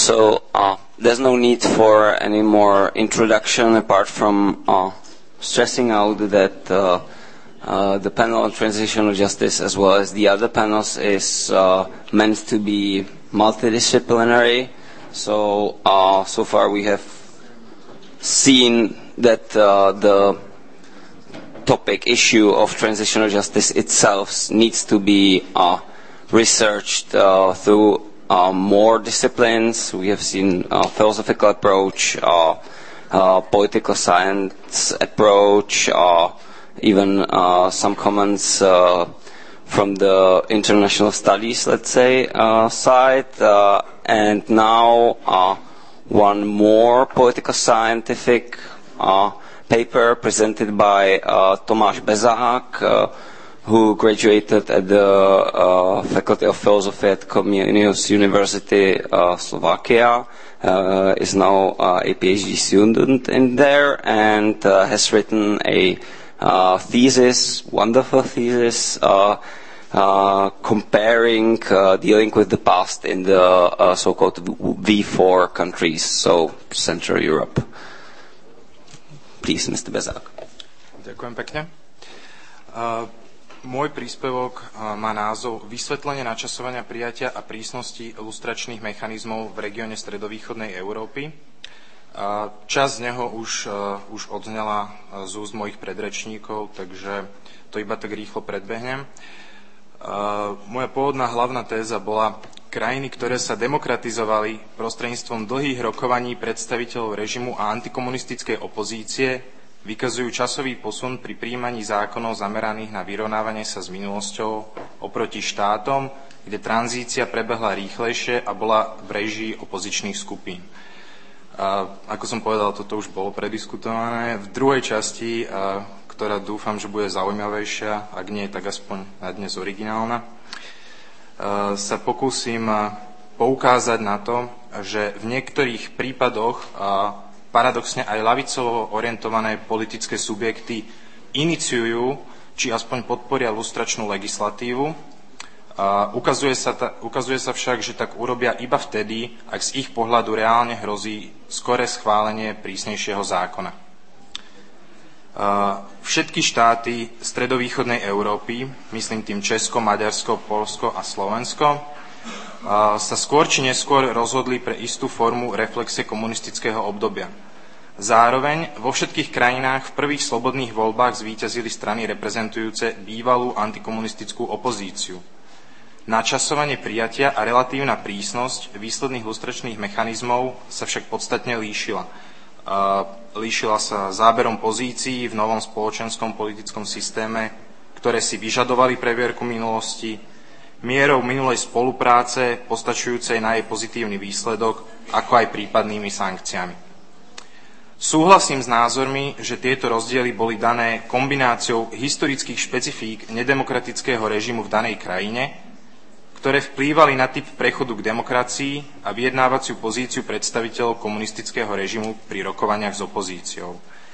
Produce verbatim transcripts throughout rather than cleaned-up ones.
So uh, there's no need for any more introduction apart from uh, stressing out that uh, uh, the panel on transitional justice, as well as the other panels, is uh, meant to be multidisciplinary. So uh, so far we have seen that uh, the topic issue of transitional justice itself needs to be uh, researched uh, through uh, more disciplines. We have seen uh, philosophical approach, uh, uh, political science approach, uh, even uh, some comments uh, from the international studies, let's say, uh, side, uh, and now uh, one more political scientific uh, paper presented by uh, Tomáš Bezák, uh, who graduated at the uh, Faculty of Philosophy at Comenius University, uh, Slovakia, uh, is now uh, a PhD student in there, and uh, has written a uh, thesis, wonderful thesis, uh, uh, comparing, uh, dealing with the past in the uh, so-called V four countries, so Central Europe. Please, mister Bezák. Ďakujem pekne. Uh, môj príspevok uh, má názov Vysvetlenie načasovania prijatia a prísnosti lustračných mechanizmov v regióne stredovýchodnej Európy. Uh, časť z neho už, uh, už odznela uh, z úst mojich predrečníkov, takže to iba tak rýchlo predbehnem. Uh, moja pôvodná hlavná téza bola: krajiny, ktoré sa demokratizovali prostredníctvom dlhých rokovaní predstaviteľov režimu a antikomunistickej opozície, vykazujú časový posun pri prijímaní zákonov zameraných na vyrovnávanie sa s minulosťou oproti štátom, kde tranzícia prebehla rýchlejšie a bola v réžii opozičných skupín. A ako som povedal, toto už bolo prediskutované. V druhej časti, a, ktorá dúfam, že bude zaujímavejšia, ak nie, tak aspoň na dnes originálna, sa pokúsim poukázať na to, že v niektorých prípadoch paradoxne aj ľavicovo orientované politické subjekty iniciujú, či aspoň podporia lustračnú legislatívu. Ukazuje sa, ta, ukazuje sa však, že tak urobia iba vtedy, ak z ich pohľadu reálne hrozí skoré schválenie prísnejšieho zákona. Všetky štáty stredovýchodnej Európy, myslím tým Česko, Maďarsko, Poľsko a Slovensko, sa skôr či neskôr rozhodli pre istú formu reflexie komunistického obdobia. Zároveň vo všetkých krajinách v prvých slobodných voľbách zvíťazili strany reprezentujúce bývalú antikomunistickú opozíciu. Načasovanie prijatia a relatívna prísnosť výsledných lustračných mechanizmov sa však podstatne líšila. Líšila sa záberom pozícií v novom spoločenskom politickom systéme, ktoré si vyžadovali previerku minulosti, mierou minulej spolupráce postačujúcej na jej pozitívny výsledok, ako aj prípadnými sankciami. Súhlasím s názormi, že tieto rozdiely boli dané kombináciou historických špecifík nedemokratického režimu v danej krajine, ktoré vplývali na typ prechodu k demokracii a vyjednávaciu pozíciu predstaviteľov komunistického režimu pri rokovaniach s opozíciou.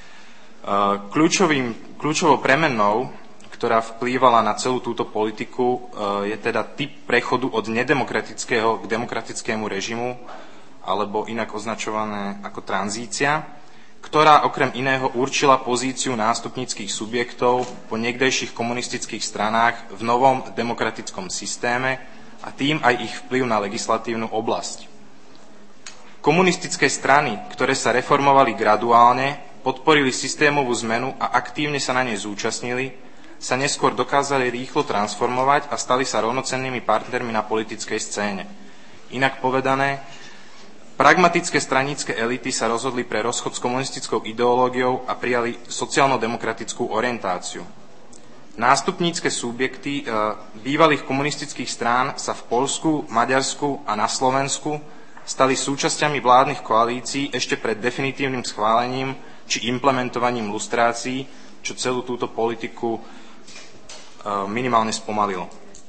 Kľúčovým, kľúčovou premennou, ktorá vplývala na celú túto politiku, je teda typ prechodu od nedemokratického k demokratickému režimu, alebo inak označované ako tranzícia, ktorá okrem iného určila pozíciu nástupníckych subjektov po niekdejších komunistických stranách v novom demokratickom systéme a tým aj ich vplyv na legislatívnu oblasť. Komunistické strany, ktoré sa reformovali graduálne, podporili systémovú zmenu a aktívne sa na nej zúčastnili, sa neskôr dokázali rýchlo transformovať a stali sa rovnocennými partnermi na politickej scéne. Inak povedané, pragmatické stranícke elity sa rozhodli pre rozchod s komunistickou ideológiou a prijali sociálno-demokratickú orientáciu. Nástupnícke subjekty e, bývalých komunistických strán sa v Poľsku, Maďarsku a na Slovensku stali súčasťami vládnych koalícií ešte pred definitívnym schválením či implementovaním lustrácií, čo celú túto politiku e, minimálne spomalilo.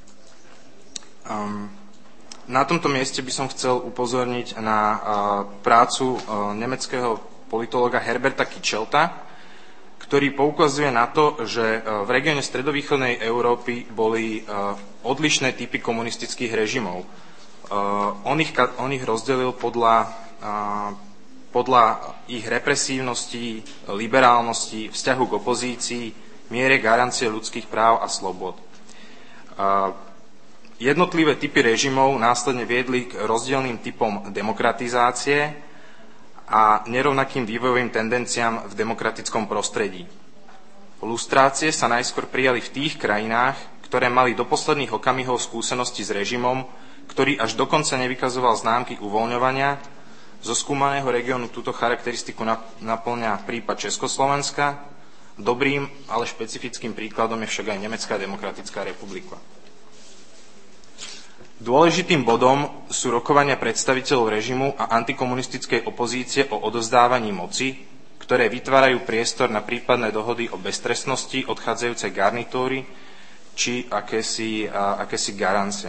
Um, Na tomto mieste by som chcel upozorniť na uh, prácu uh, nemeckého politológa Herberta Kitschelta, ktorý poukazuje na to, že uh, v regióne stredovýchodnej Európy boli uh, odlišné typy komunistických režimov. On ich, on ich rozdelil podľa, podľa ich represívnosti, liberálnosti, vzťahu k opozícii, miere garancie ľudských práv a slobod. Jednotlivé typy režimov následne viedli k rozdielnym typom demokratizácie a nerovnakým vývojovým tendenciám v demokratickom prostredí. Lustrácie sa najskôr prijali v tých krajinách, ktoré mali do posledných okamihov skúsenosti s režimom, ktorý až dokonca nevykazoval známky uvoľňovania. Zo skúmaného regiónu túto charakteristiku naplňa prípad Československa. Dobrým, ale špecifickým príkladom je však aj Nemecká demokratická republika. Dôležitým bodom sú rokovania predstaviteľov režimu a antikomunistickej opozície o odovzdávaní moci, ktoré vytvárajú priestor na prípadné dohody o beztrestnosti odchádzajúcej garnitúry či akési, akési garancie.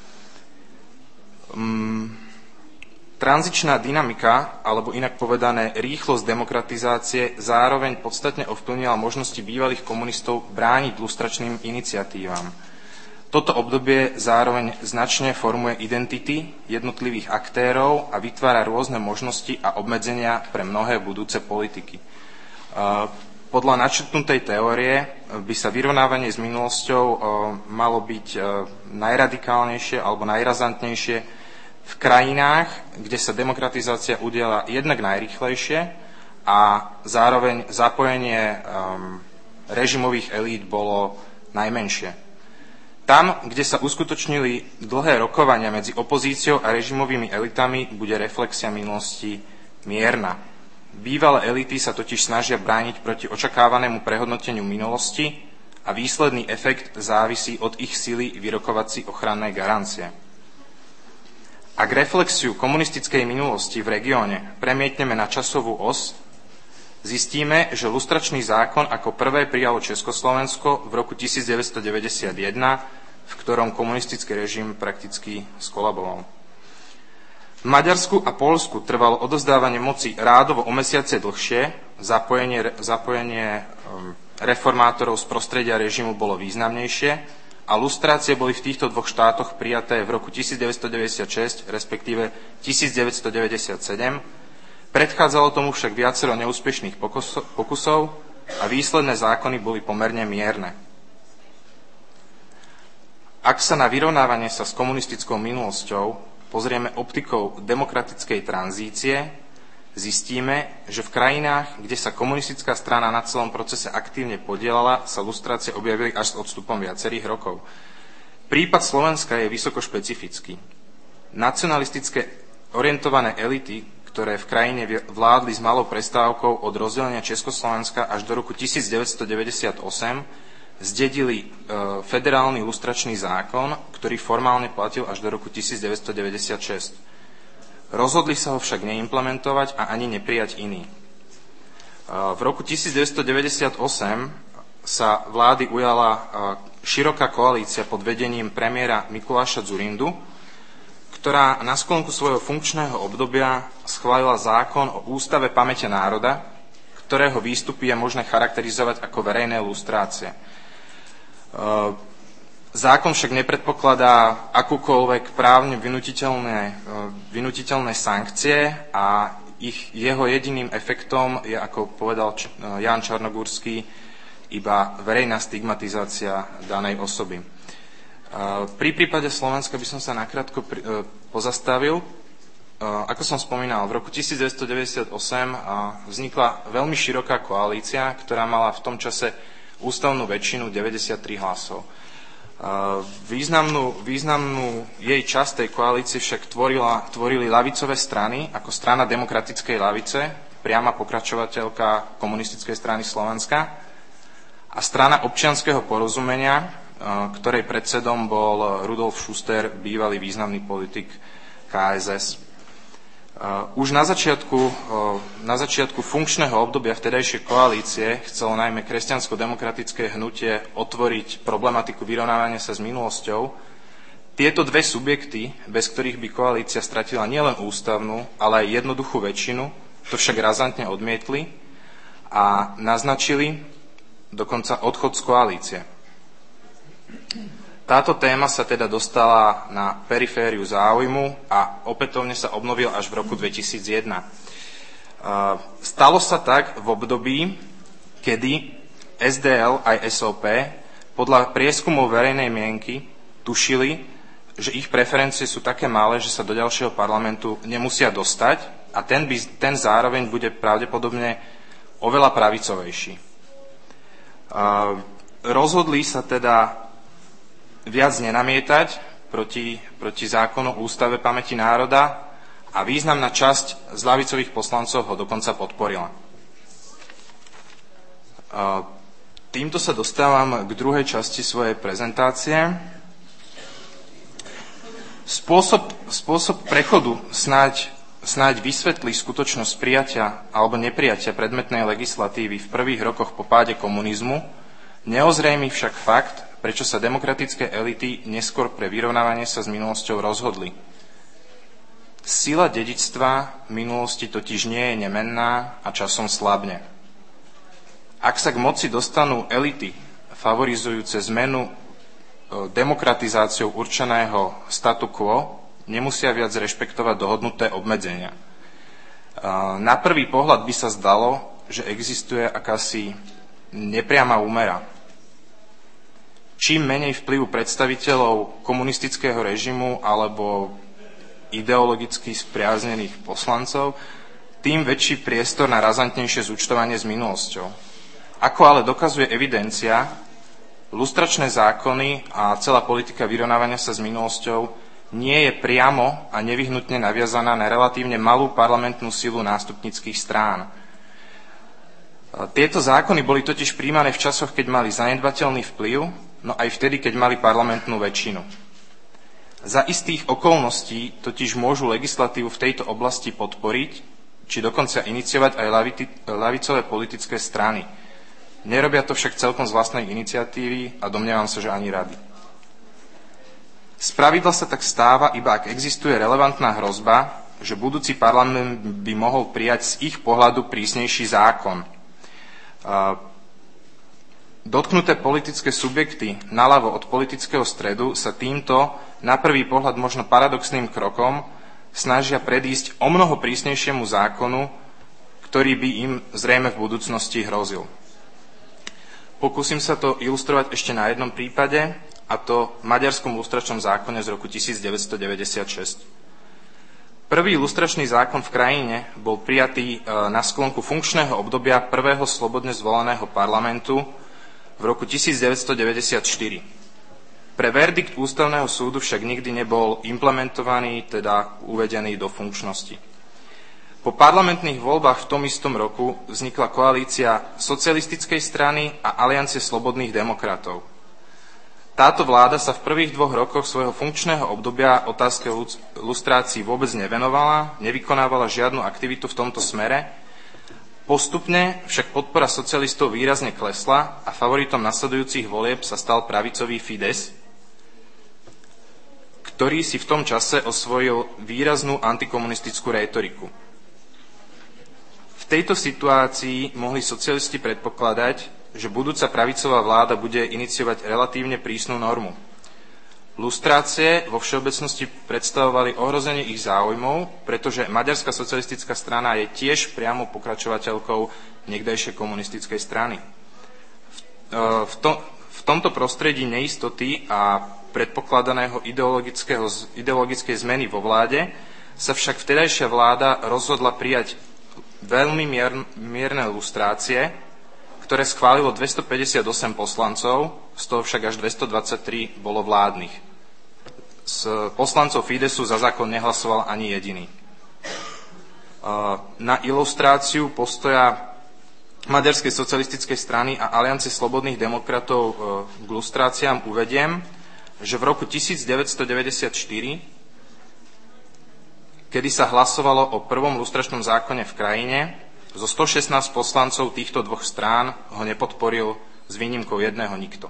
Um, tranzičná dynamika, alebo inak povedané rýchlosť demokratizácie, zároveň podstatne ovplyvnila možnosti bývalých komunistov brániť lustračným iniciatívam. Toto obdobie zároveň značne formuje identity jednotlivých aktérov a vytvára rôzne možnosti a obmedzenia pre mnohé budúce politiky. Podľa načrtnutej teórie by sa vyrovnávanie s minulosťou malo byť najradikálnejšie alebo najrazantnejšie v krajinách, kde sa demokratizácia udiala jednak najrýchlejšie a zároveň zapojenie um, režimových elít bolo najmenšie. Tam, kde sa uskutočnili dlhé rokovania medzi opozíciou a režimovými elitami, bude reflexia minulosti mierna. Bývalé elity sa totiž snažia brániť proti očakávanému prehodnoteniu minulosti a výsledný efekt závisí od ich sily vyrokovať si ochranné garancie. Ak reflexiu komunistickej minulosti v regióne premietneme na časovú os, zistíme, že lustračný zákon ako prvé prijalo Československo v roku devätnásťstodeväťdesiatjeden, v ktorom komunistický režim prakticky skolaboval. V Maďarsku a Poľsku trvalo odovzdávanie moci rádovo o mesiace dlhšie, zapojenie, zapojenie reformátorov z prostredia režimu bolo významnejšie, a lustrácie boli v týchto dvoch štátoch prijaté v roku devätnásťstodeväťdesiatšesť, respektíve devätnásťstodeväťdesiatsedem. Predchádzalo tomu však viacero neúspešných pokusov a výsledné zákony boli pomerne mierne. Ak sa na vyrovnávanie sa s komunistickou minulosťou pozrieme optikou demokratickej tranzície, zistíme, že v krajinách, kde sa komunistická strana na celom procese aktívne podielala, sa lustrácie objavili až s odstupom viacerých rokov. Prípad Slovenska je vysoko špecifický. Nacionalistické orientované elity, ktoré v krajine vládli s malou prestávkou od rozdelenia Československa až do roku devätnásťstodeväťdesiatosem, zdedili e, federálny lustračný zákon, ktorý formálne platil až do roku devätnásťstodeväťdesiatšesť. Rozhodli sa ho však neimplementovať a ani neprijať iný. V roku devätnásťstodeväťdesiatosem sa vlády ujala široká koalícia pod vedením premiéra Mikuláša Dzurindu, ktorá na sklonku svojho funkčného obdobia schválila zákon o Ústave pamäte národa, ktorého výstupy je možné charakterizovať ako verejné lustrácie. Zákon však nepredpokladá akúkoľvek právne vynutiteľné, vynutiteľné sankcie a ich, jeho jediným efektom je, ako povedal Ján Čarnogurský, iba verejná stigmatizácia danej osoby. Pri prípade Slovenska by som sa nakrátko pozastavil. Ako som spomínal, v roku devätnásťstodeväťdesiatosem vznikla veľmi široká koalícia, ktorá mala v tom čase ústavnú väčšinu deväťdesiattri hlasov. Významnú, významnú jej časť tej koalície však tvorila, tvorili ľavicové strany, ako strana Demokratickej ľavice, priama pokračovateľka komunistickej strany Slovenska, a strana Občianskeho porozumenia, ktorej predsedom bol Rudolf Schuster, bývalý významný politik ká es es. Už na začiatku, na začiatku funkčného obdobia vtedajšej koalície chcelo najmä kresťansko-demokratické hnutie otvoriť problematiku vyrovnávania sa s minulosťou. Tieto dve subjekty, bez ktorých by koalícia stratila nielen ústavnú, ale aj jednoduchú väčšinu, to však razantne odmietli a naznačili dokonca odchod z koalície. Táto téma sa teda dostala na perifériu záujmu a opätovne sa obnovil až v roku dvetisícjeden. Stalo sa tak v období, kedy es dé el aj es ó pé podľa prieskumov verejnej mienky tušili, že ich preferencie sú také malé, že sa do ďalšieho parlamentu nemusia dostať a ten, by, ten zároveň bude pravdepodobne oveľa pravicovejší. Rozhodli sa teda viac nenamietať proti, proti zákonu o Ústave pamäti národa a významná časť z ľavicových poslancov ho dokonca podporila. Týmto sa dostávam k druhej časti svojej prezentácie. Spôsob, spôsob prechodu snáď, snáď vysvetlí skutočnosť prijatia alebo neprijatia predmetnej legislatívy v prvých rokoch po páde komunizmu, neozrejmí však fakt, prečo sa demokratické elity neskôr pre vyrovnávanie sa s minulosťou rozhodli. Sila dedičstva minulosti totiž nie je nemenná a časom slabne. Ak sa k moci dostanú elity favorizujúce zmenu demokratizáciou určeného statu quo, nemusia viac rešpektovať dohodnuté obmedzenia. Na prvý pohľad by sa zdalo, že existuje akási nepriama úmera. Čím menej vplyvu predstaviteľov komunistického režimu alebo ideologicky spriaznených poslancov, tým väčší priestor na razantnejšie zúčtovanie s minulosťou. Ako ale dokazuje evidencia, lustračné zákony a celá politika vyrovnávania sa s minulosťou nie je priamo a nevyhnutne naviazaná na relatívne malú parlamentnú silu nástupnických strán. Tieto zákony boli totiž prijímané v časoch, keď mali zanedbateľný vplyv, no aj vtedy, keď mali parlamentnú väčšinu. Za istých okolností totiž môžu legislatívu v tejto oblasti podporiť, či dokonca iniciovať aj ľavicové politické strany. Nerobia to však celkom z vlastnej iniciatívy a domnievam sa, že ani rady. Spravidla sa tak stáva, iba ak existuje relevantná hrozba, že budúci parlament by mohol prijať z ich pohľadu prísnejší zákon. Dotknuté politické subjekty naľavo od politického stredu sa týmto, na prvý pohľad možno paradoxným krokom, snažia predísť o mnoho prísnejšiemu zákonu, ktorý by im zrejme v budúcnosti hrozil. Pokúsim sa to ilustrovať ešte na jednom prípade, a to v maďarskom lustračnom zákone z roku devätnásťstodeväťdesiatšesť. Prvý lustračný zákon v krajine bol prijatý na sklonku funkčného obdobia prvého slobodne zvoleného parlamentu v roku devätnásťstodeväťdesiatštyri. Pre verdikt Ústavného súdu však nikdy nebol implementovaný, teda uvedený do funkčnosti. Po parlamentných voľbách v tom istom roku vznikla koalícia Socialistickej strany a Aliancie slobodných demokratov. Táto vláda sa v prvých dvoch rokoch svojho funkčného obdobia otázke lustrácií vôbec nevenovala, nevykonávala žiadnu aktivitu v tomto smere. Postupne však podpora socialistov výrazne klesla a favoritom nasledujúcich volieb sa stal pravicový Fidesz, ktorý si v tom čase osvojil výraznú antikomunistickú rétoriku. V tejto situácii mohli socialisti predpokladať, že budúca pravicová vláda bude iniciovať relatívne prísnu normu. Lustrácie vo všeobecnosti predstavovali ohrozenie ich záujmov, pretože Maďarská socialistická strana je tiež priamo pokračovateľkou niekdejšej komunistickej strany. V, to, v tomto prostredí neistoty a predpokladaného ideologickej zmeny vo vláde sa však vtedajšia vláda rozhodla prijať veľmi mier, mierne lustrácie, ktoré schválilo dvestopäťdesiatosem poslancov, z toho však až dvestodvadsaťtri bolo vládnych. Z poslancov Fidesu za zákon nehlasoval ani jediný. Na ilustráciu postoja Maďarskej socialistickej strany a Aliancie slobodných demokratov k lustráciám uvediem, že v roku devätnásťstodeväťdesiatštyri, kedy sa hlasovalo o prvom lustračnom zákone v krajine, zo stošestnásť poslancov týchto dvoch strán ho nepodporil s výnimkou jedného nikto.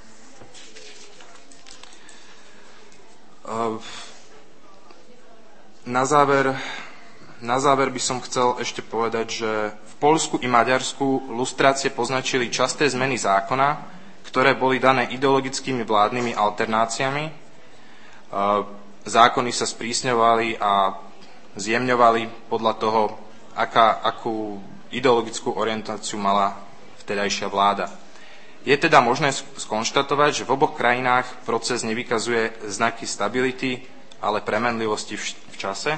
Na záver, na záver by som chcel ešte povedať, že v Poľsku i Maďarsku lustrácie poznačili časté zmeny zákona, ktoré boli dané ideologickými vládnymi alternáciami. Zákony sa sprísňovali a zjemňovali podľa toho, aká, akú ideologickú orientáciu mala vtedajšia vláda. Je teda možné skonštatovať, že v oboch krajinách proces nevykazuje znaky stability, ale premenlivosti v, v čase.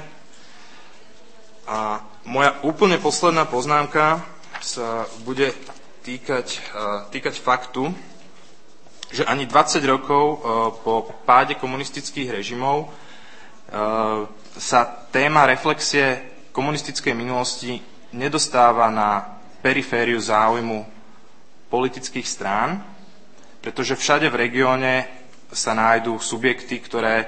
A moja úplne posledná poznámka sa bude týkať, týkať faktu, že ani dvadsať rokov po páde komunistických režimov sa téma reflexie komunistickej minulosti nedostáva na perifériu záujmu politických strán, pretože všade v regióne sa nájdú subjekty, ktoré,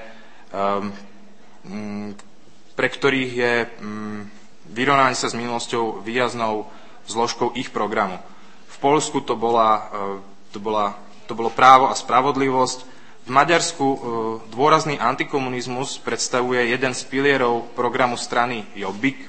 pre ktorých je vyrovnanie sa s minulosťou výraznou zložkou ich programu. V Poľsku to, bola, to, bola, to bolo právo a spravodlivosť. V Maďarsku dôrazný antikomunizmus predstavuje jeden z pilierov programu strany Jobbik.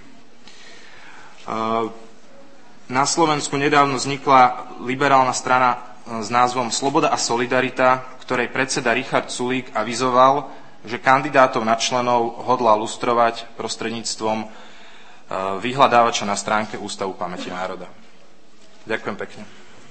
Na Slovensku nedávno vznikla liberálna strana s názvom Sloboda a solidarita, ktorej predseda Richard Sulík avizoval, že kandidátov na členov hodlá lustrovať prostredníctvom vyhľadávača na stránke Ústavu pamäti národa. Ďakujem pekne.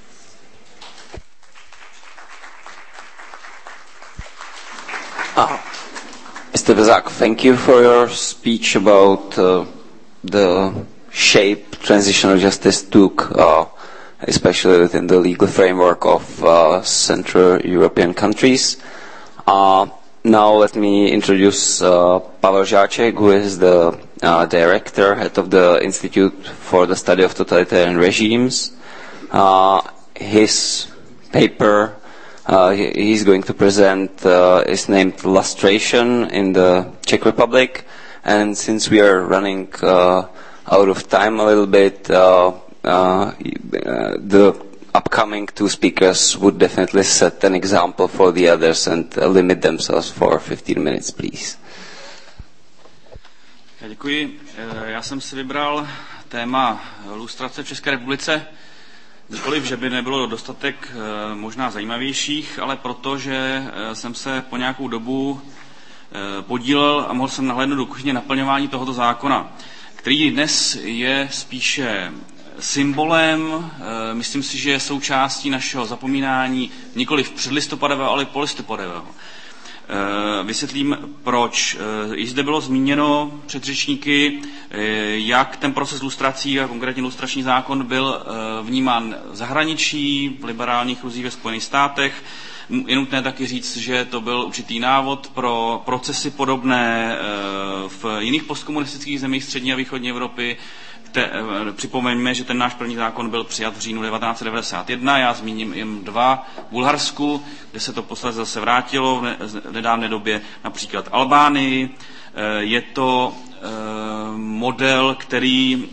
Ah, Mister Vezák, thank you for your speech about uh, the shape transitional justice took, uh, especially within the legal framework of uh, Central European countries. Uh, now let me introduce uh, Pavel Žáček, who is the uh, director, head of the Institute for the Study of Totalitarian Regimes. Uh, his paper uh, he, he's going to present uh, is named Lustration in the Czech Republic, and since we are running uh, out of time a little bit, uh, uh, the upcoming two speakers would definitely set an example for the others and uh, limit themselves for fifteen minutes, please. Děkuji. Já jsem si vybral téma lustrace v České republice. Nikoliv, že by nebylo dostatek možná zajímavějších, ale proto, že jsem se po nějakou dobu podílel a mohl jsem nahlédnout do kuchyně naplňování tohoto zákona, který dnes je spíše symbolem, myslím si, že je součástí našeho zapomínání nikoliv předlistopadového, ale polistopadového. Vysvětlím, proč. Již zde bylo zmíněno předřečníky, jak ten proces lustrací a konkrétně lustrační zákon byl vnímán v zahraničí, v liberálních kruzích ve Spojených státech. Je nutné taky říct, že to byl určitý návod pro procesy podobné v jiných postkomunistických zemích střední a východní Evropy. Te, připomeňme, že ten náš první zákon byl přijat v říjnu devatenáct set devadesát jedna, já zmíním jen dva, v Bulharsku, kde se to posledně zase vrátilo v nedávné době, například Albánii. Je to model, který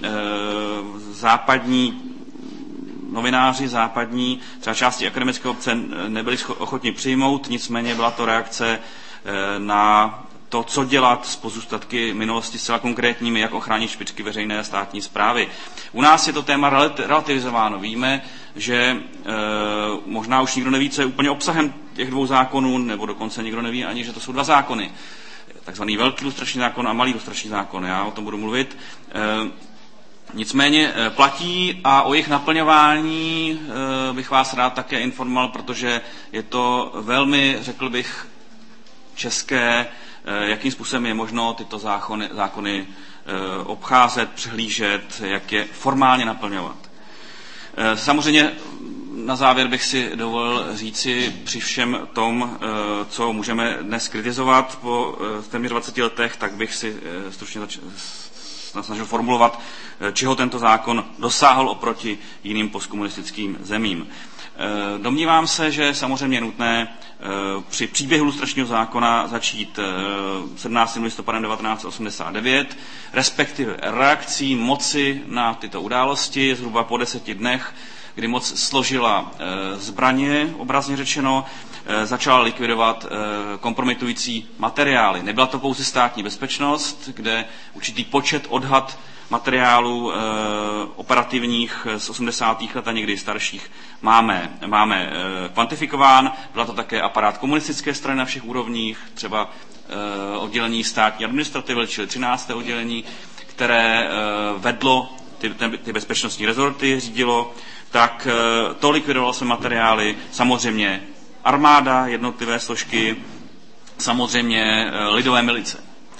západní novináři, západní, třeba části akademické obce nebyli ochotni přijmout, nicméně byla to reakce na to, co dělat s pozůstatky minulosti zcela konkrétními, jak ochránit špičky veřejné státní správy. U nás je to téma relativizováno. Víme, že e, možná už nikdo neví, co je úplně obsahem těch dvou zákonů, nebo dokonce nikdo neví ani, že to jsou dva zákony. Takzvaný velký lustrační zákon a malý lustrační zákon. Já o tom budu mluvit. E, nicméně e, platí a o jejich naplňování e, bych vás rád také informoval, protože je to velmi, řekl bych, české, jakým způsobem je možno tyto zákony, zákony obcházet, přehlížet, jak je formálně naplňovat. Samozřejmě na závěr bych si dovolil říci při všem tom, co můžeme dnes kritizovat po téměř dvaceti letech, tak bych si stručně zač- snažil formulovat, čeho tento zákon dosáhl oproti jiným postkomunistickým zemím. Domnívám se, že samozřejmě je nutné při příběhu lustračního zákona začít sedmnáctým listopadem devatenáct set osmdesát devět, respektive reakcí moci na tyto události zhruba po deseti dnech, kdy moc složila zbraně, obrazně řečeno, začala likvidovat kompromitující materiály. Nebyla to pouze státní bezpečnost, kde určitý počet odhad materiálů e, operativních z osmdesátých let a někdy starších máme, máme e, kvantifikován. Byla to také aparát komunistické strany na všech úrovních, třeba e, oddělení státní administrativy, čili třinácté oddělení, které e, vedlo ty, ty bezpečnostní rezorty, řídilo, tak e, to likvidovalo se materiály, samozřejmě armáda, jednotlivé složky, samozřejmě e, lidové milice.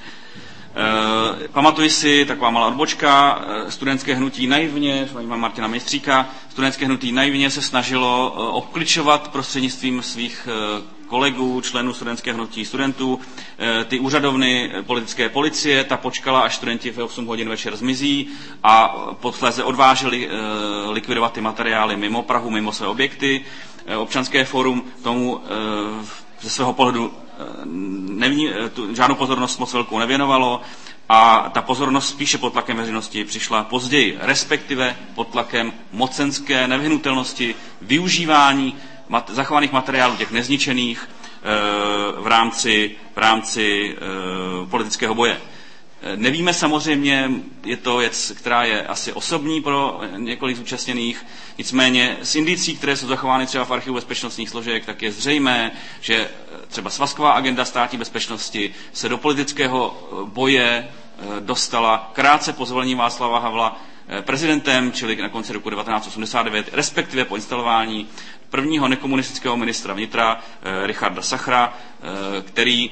E, pamatuji si, taková malá odbočka, e, studentské hnutí naivně, mám Martina Mejstříka, studentské hnutí naivně se snažilo e, obkličovat prostřednictvím svých e, kolegů, členů studentského hnutí, studentů, e, ty úřadovny politické policie, ta počkala, až studenti v osm hodin večer zmizí a posléze odváželi e, likvidovat ty materiály mimo Prahu, mimo své objekty. E, Občanské fórum tomu e, ze svého pohledu nevní, tu, žádnou pozornost moc velkou nevěnovalo a ta pozornost spíše pod tlakem veřejnosti přišla později, respektive pod tlakem mocenské nevyhnutelnosti využívání mat, zachovaných materiálů, těch nezničených, e, v rámci, v rámci e, politického boje. Nevíme samozřejmě, je to věc, která je asi osobní pro několik zúčastněných, nicméně z indicí, které jsou zachovány třeba v archivu bezpečnostních složek, tak je zřejmé, že třeba svazková agenda státní bezpečnosti se do politického boje dostala krátce po zvolení Václava Havla prezidentem, čili na konci roku devatenáct osmdesát devět, respektive po instalování prvního nekomunistického ministra vnitra Richarda Sachra, který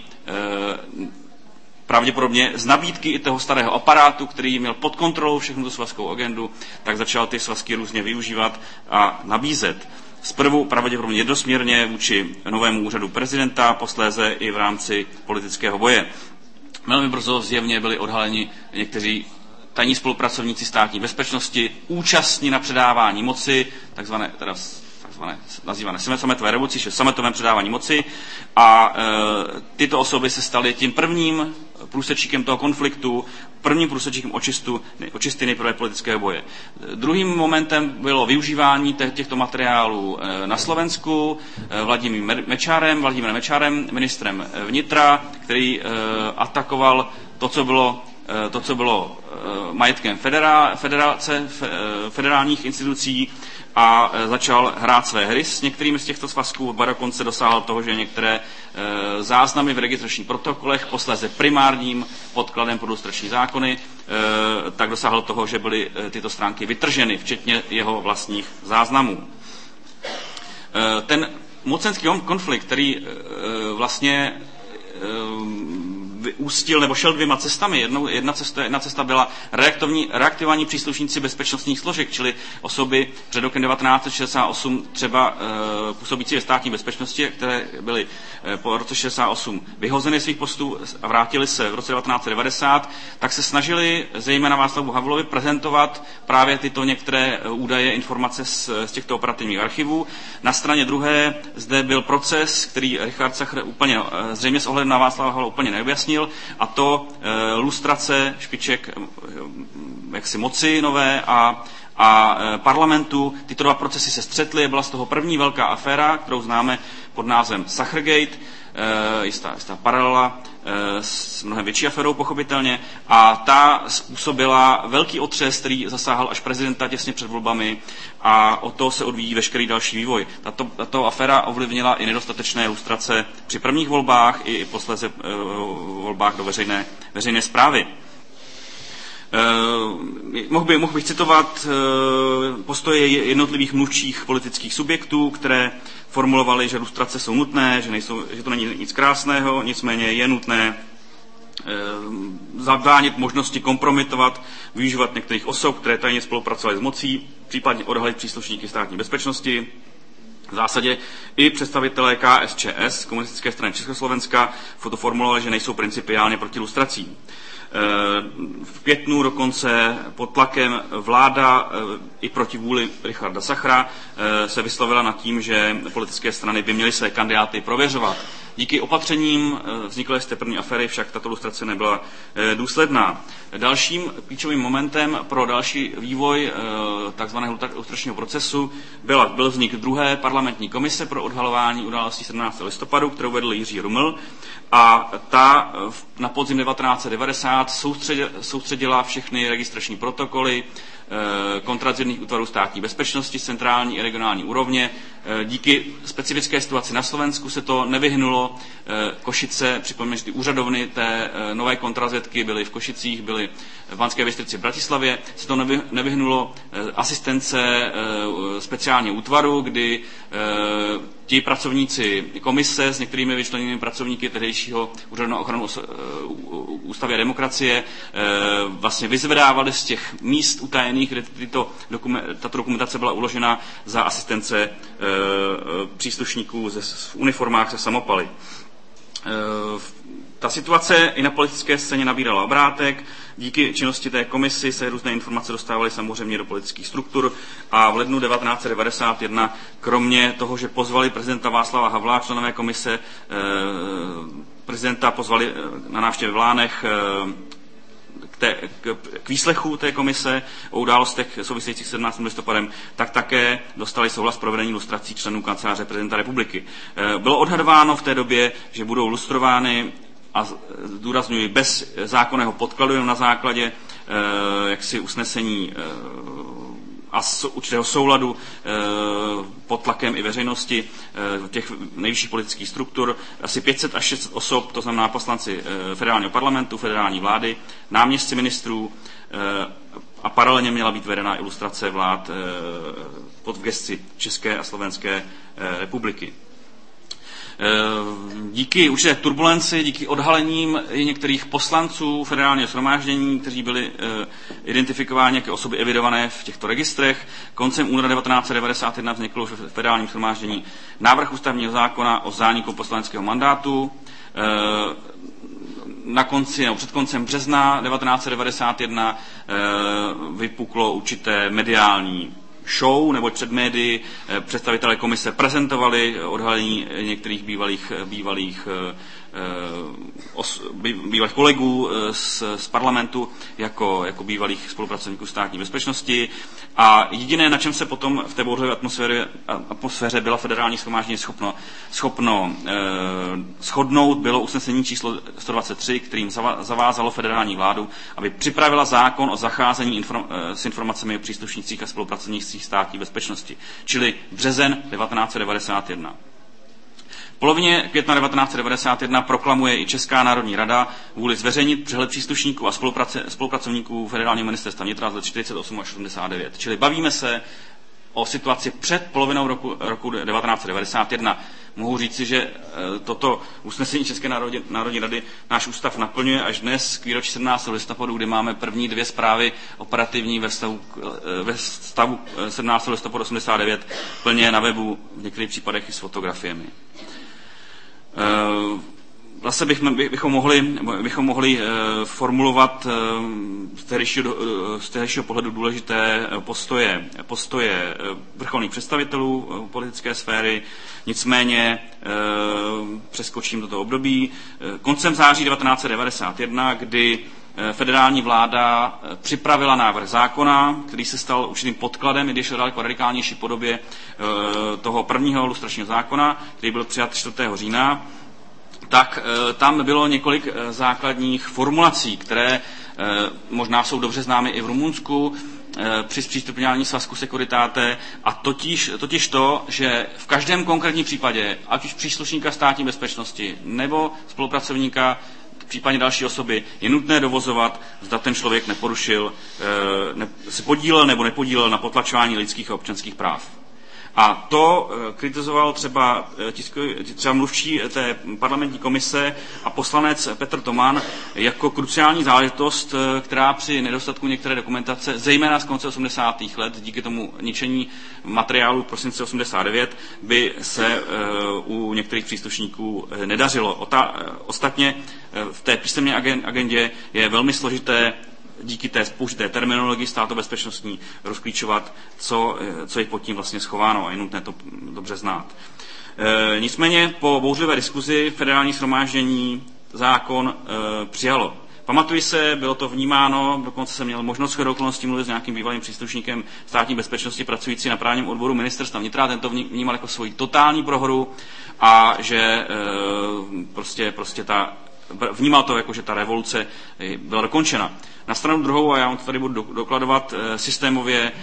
pravděpodobně z nabídky i toho starého aparátu, který měl pod kontrolou všechnu tu svazkovou agendu, tak začal ty svazky různě využívat a nabízet. Zprvu pravděpodobně jednosměrně vůči novému úřadu prezidenta, posléze i v rámci politického boje. Velmi brzo zjevně byli odhaleni někteří tajní spolupracovníci státní bezpečnosti, účastní na předávání moci, takzvané, teda takzvané nazývané sametové revoluci, či sametovém předávání moci. A e, tyto osoby se staly tím prvním průsečíkem toho konfliktu, prvním průsečíkem očistu, očisty nejprve politického boje. Druhým momentem bylo využívání těchto materiálů na Slovensku Vladimírem Mečárem, Vladimírem Mečárem, ministrem vnitra, který atakoval to, co bylo, to, co bylo majetkem federa, federace, federálních institucí a začal hrát své hry s některými z těchto svazků. Ba dokonce dosáhl toho, že některé e, záznamy v registračních protokolech, posléze primárním podkladem pro lustrační zákony, e, tak dosáhl toho, že byly e, tyto stránky vytrženy, včetně jeho vlastních záznamů. E, ten mocenský konflikt, který e, vlastně e, vyústil nebo šel dvěma cestami. Jednou, jedna, cesta, jedna cesta byla reaktivní příslušníci bezpečnostních složek, čili osoby před rokem devatenáct set šedesát osm třeba e, působící ve státní bezpečnosti, které byly e, po roce šedesát osm vyhozeny svých postů a vrátili se v roce devatenáct set devadesát, tak se snažili zejména Václavu Havlovi prezentovat právě tyto některé údaje, informace z, z těchto operativních archivů. Na straně druhé zde byl proces, který Richard Sachr úplně e, zřejmě s ohledem na Václava Havla úplně neobjasnil, a to e, lustrace špiček e, jaksi moci nové a, a e, parlamentu. Tyto dva procesy se střetly, byla z toho první velká aféra, kterou známe pod názvem Sachrgate, e, jistá, jistá paralela e, s mnohem větší aférou pochopitelně, a ta způsobila velký otřes, který zasáhl až prezidenta těsně před volbami, a od toho se odvíjí veškerý další vývoj. Tato, tato aféra ovlivnila i nedostatečné lustrace při prvních volbách i, i posléze e, volbách do veřejné, veřejné správy. E, mohl, by, mohl bych citovat e, postoje jednotlivých mluvčích politických subjektů, které formulovali, že lustrace jsou nutné, že, nejsou, že to není nic krásného, nicméně je nutné zabránit možnosti kompromitovat, využívat některých osob, které tajně spolupracovaly s mocí, případně odhalit příslušníky státní bezpečnosti. V zásadě i představitelé K S Č S, Komunistické strany Československa, formulovali, že nejsou principiálně proti lustracím. V květnu dokonce pod tlakem vláda i proti vůli Richarda Sachra se vyslovila nad tím, že politické strany by měly své kandidáty prověřovat. Díky opatřením vzniklé z té první aféry však tato lustrace nebyla důsledná. Dalším klíčovým momentem pro další vývoj takzvaného lustračního procesu byla, byl vznik druhé parlamentní komise pro odhalování událostí sedmnáctého listopadu, kterou vedl Jiří Ruml, a ta na podzim devatenáct set devadesát soustředila, soustředila všechny registrační protokoly kontrazjedných útvarů státní bezpečnosti z centrální i regionální úrovně. Díky specifické situaci na Slovensku se to nevyhnulo. Košice, připomínám, že ty úřadovny té nové kontrazjedky byly v Košicích, byly v Banské Bystrici, v Bratislavě, se to nevyhnulo asistence speciálního útvaru, kdy ti pracovníci komise s některými vyčleněnými pracovníky tehdejšího Úřadu na ochranu ústavy a demokracie vlastně vyzvedávali z těch míst utajených, kde tyto dokument, tato dokumentace byla uložena za asistence příslušníků ze, v uniformách se samopaly. Ta situace i na politické scéně nabírala obrátek. Díky činnosti té komisy se různé informace dostávaly samozřejmě do politických struktur a v lednu devatenáct set devadesát jedna, kromě toho, že pozvali prezidenta Václava Havla, členové komise prezidenta pozvali na návštěvy v Lánech k, té, k, k výslechu té komise o událostech souvisejících s sedmnáctým listopadem, tak také dostali souhlas provedení lustrací členů kanceláře prezidenta republiky. Bylo odhadováno v té době, že budou lustrovány, a zdůrazňuji, bez zákonného podkladu, jenom na základě eh, jaksi usnesení eh, a určitého souladu eh, pod tlakem i veřejnosti eh, těch nejvyšších politických struktur. Asi pět set až šest set osob, to znamená poslanci eh, federálního parlamentu, federální vlády, náměstci ministrů eh, a paralelně měla být vedena ilustrace vlád eh, pod v gesci České a Slovenské eh, republiky. Díky určité turbulenci, díky odhalením některých poslanců federálního shromáždění, kteří byli identifikováni jako osoby evidované v těchto registrech, koncem února devatenáct set devadesát jedna vznikl v federálním shromáždění návrh ústavního zákona o zániku poslaneckého mandátu. Na konci, nebo před koncem března devatenáct set devadesát jedna vypuklo určité mediální show, nebo před médii představitelé komise prezentovali odhalení některých bývalých, bývalých, os, bývalých kolegů z, z parlamentu jako, jako bývalých spolupracovníků státní bezpečnosti. A jediné, na čem se potom v té bouřlivé atmosféře, atmosféře byla federální shromáždění schopno, schopno eh, shodnout, bylo usnesení číslo sto dvacet tři, kterým zavázalo federální vládu, aby připravila zákon o zacházení inform, eh, s informacemi o příslušnících a spolupracovnících státní bezpečnosti, čili březen devatenáct set devadesát jedna. V polovině května devatenáct set devadesát jedna proklamuje i Česká národní rada vůli zveřejnit přehled příslušníků a spolupracovníků federálního ministerstva vnitra z let čtyřicet osm až osmdesát devět. Čili bavíme se o situaci před polovinou roku, roku devatenáct set devadesát jedna. Mohu říci, že toto usnesení České národní, národní rady náš ústav naplňuje až dnes k výročí sedmnáctého listopadu, kdy máme první dvě zprávy operativní ve stavu, ve stavu sedmnáctého listopadu osmdesát devět plně na webu, v některých případech i s fotografiemi. Zase bychom, bychom mohli, bychom mohli formulovat z tehdejšího, z tehdejšího pohledu důležité postoje, postoje vrcholných představitelů politické sféry, nicméně přeskočím toto období. Koncem září devatenáct set devadesát jedna, kdy federální vláda připravila návrh zákona, který se stal určitým podkladem, i když o daleko radikálnější podobě toho prvního lustračního zákona, který byl přijat čtvrtého října, tak tam bylo několik základních formulací, které možná jsou dobře známy i v Rumunsku při zpřístupňování svazku Securitate, a totiž, totiž to, že v každém konkrétním případě, ať už příslušníka státní bezpečnosti nebo spolupracovníka, případně další osoby, je nutné dovozovat, zda ten člověk neporušil, ne, se podílel nebo nepodílel na potlačování lidských a občanských práv. A to kritizoval třeba, tiskový, třeba mluvčí té parlamentní komise a poslanec Petr Toman jako kruciální záležitost, která při nedostatku některé dokumentace, zejména z konce osmdesátých let, díky tomu ničení materiálu v prosinci osmdesát devět, by se u některých příslušníků nedařilo. Ostatně v té písemné agendě je velmi složité díky té použité terminologii státobezpečnostní rozklíčovat, co, co je pod tím vlastně schováno, a je nutné to dobře znát. E, nicméně po bouřlivé diskuzi federální shromáždění zákon e, přijalo. Pamatuji se, bylo to vnímáno, dokonce jsem měl možnost shodou okolností mluvit s nějakým bývalým příslušníkem státní bezpečnosti pracující na právním odboru ministerstva vnitra, ten to vnímal jako svoji totální prohru a že e, prostě, prostě ta, vnímal to jako, že ta revoluce byla dokončena. Na stranu druhou, a já vám to tady budu dokladovat, e, systémově e,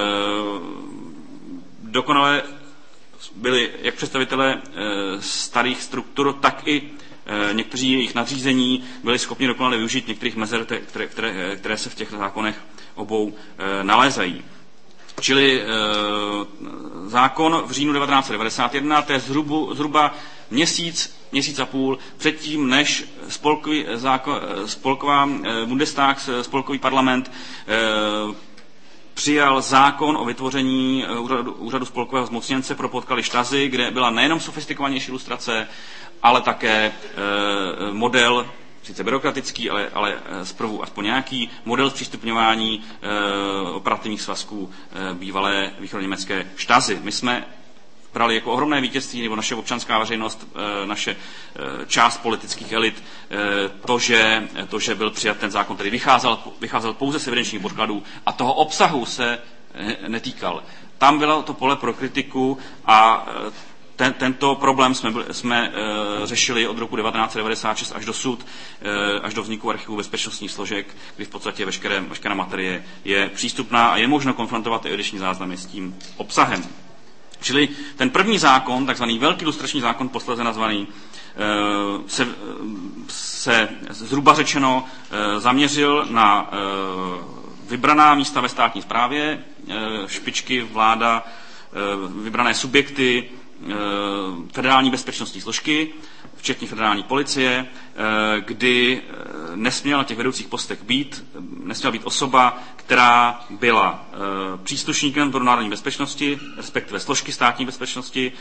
dokonale byli jak představitelé e, starých struktur, tak i někteří jejich nadřízení byli schopni dokonale využít některých mezer, které, které, které se v těch zákonech obou e, nalézají. Čili e, zákon v říjnu devatenáct set devadesát jedna, to je zhruba, zhruba měsíc, měsíc a půl předtím, než spolkový, zákon, spolková e, Bundestag, spolkový parlament e, přijal zákon o vytvoření úřadu, úřadu spolkového zmocněnce pro podklady Stasi, kde byla nejenom sofistikovanější ilustrace, ale také e, model, sice byrokratický, ale, ale zprvu aspoň nějaký model zpřístupňování e, operativních svazků e, bývalé východoněmecké Stasi. My jsme brali jako ohromné vítězství, nebo naše občanská veřejnost, e, naše e, část politických elit, e, to, že, to, že byl přijat ten zákon, který vycházel, vycházel pouze z evidenčních podkladů a toho obsahu se netýkal. Tam bylo to pole pro kritiku a Ten, tento problém jsme, jsme e, řešili od roku devatenáct set devadesát šest až dosud, e, až do vzniku archivu bezpečnostních složek, kdy v podstatě veškeré, veškerá materie je přístupná a je možno konfrontovat evidenční záznamy s tím obsahem. Čili ten první zákon, takzvaný velký lustrační zákon, posléze nazvaný, e, se, se zhruba řečeno e, zaměřil na e, vybraná místa ve státní správě, e, špičky, vláda, e, vybrané subjekty, federální bezpečnostní složky, včetně federální policie, kdy nesměla na těch vedoucích postech být, nesměla být osoba, která byla příslušníkem pro národní bezpečnosti, respektive složky státní bezpečnosti,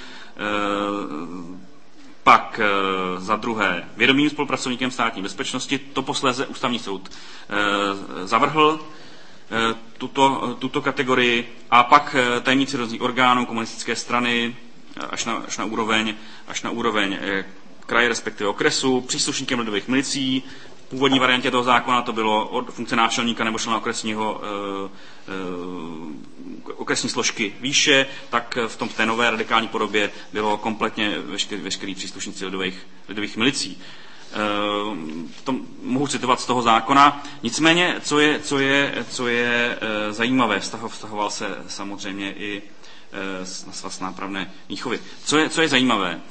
pak za druhé vědomým spolupracovníkem státní bezpečnosti, to posléze ústavní soud zavrhl, tuto, tuto kategorii, a pak tajemníci různých orgánů komunistické strany, Až na, až na úroveň, až na úroveň eh, kraje, respektive okresu, příslušníkem lidových milicí. V původní variantě toho zákona to bylo od funkce náčelníka nebo člena okresního, eh, eh, okresní složky výše, tak v tom v té nové radikální podobě bylo kompletně veškerý, veškerý příslušníci lidových, lidových milicí. Eh, to mohu citovat z toho zákona. Nicméně, co je, co je, co je eh, zajímavé, vztahoval se samozřejmě i na svaz nápravné výchovy. Co je, co je zajímavé?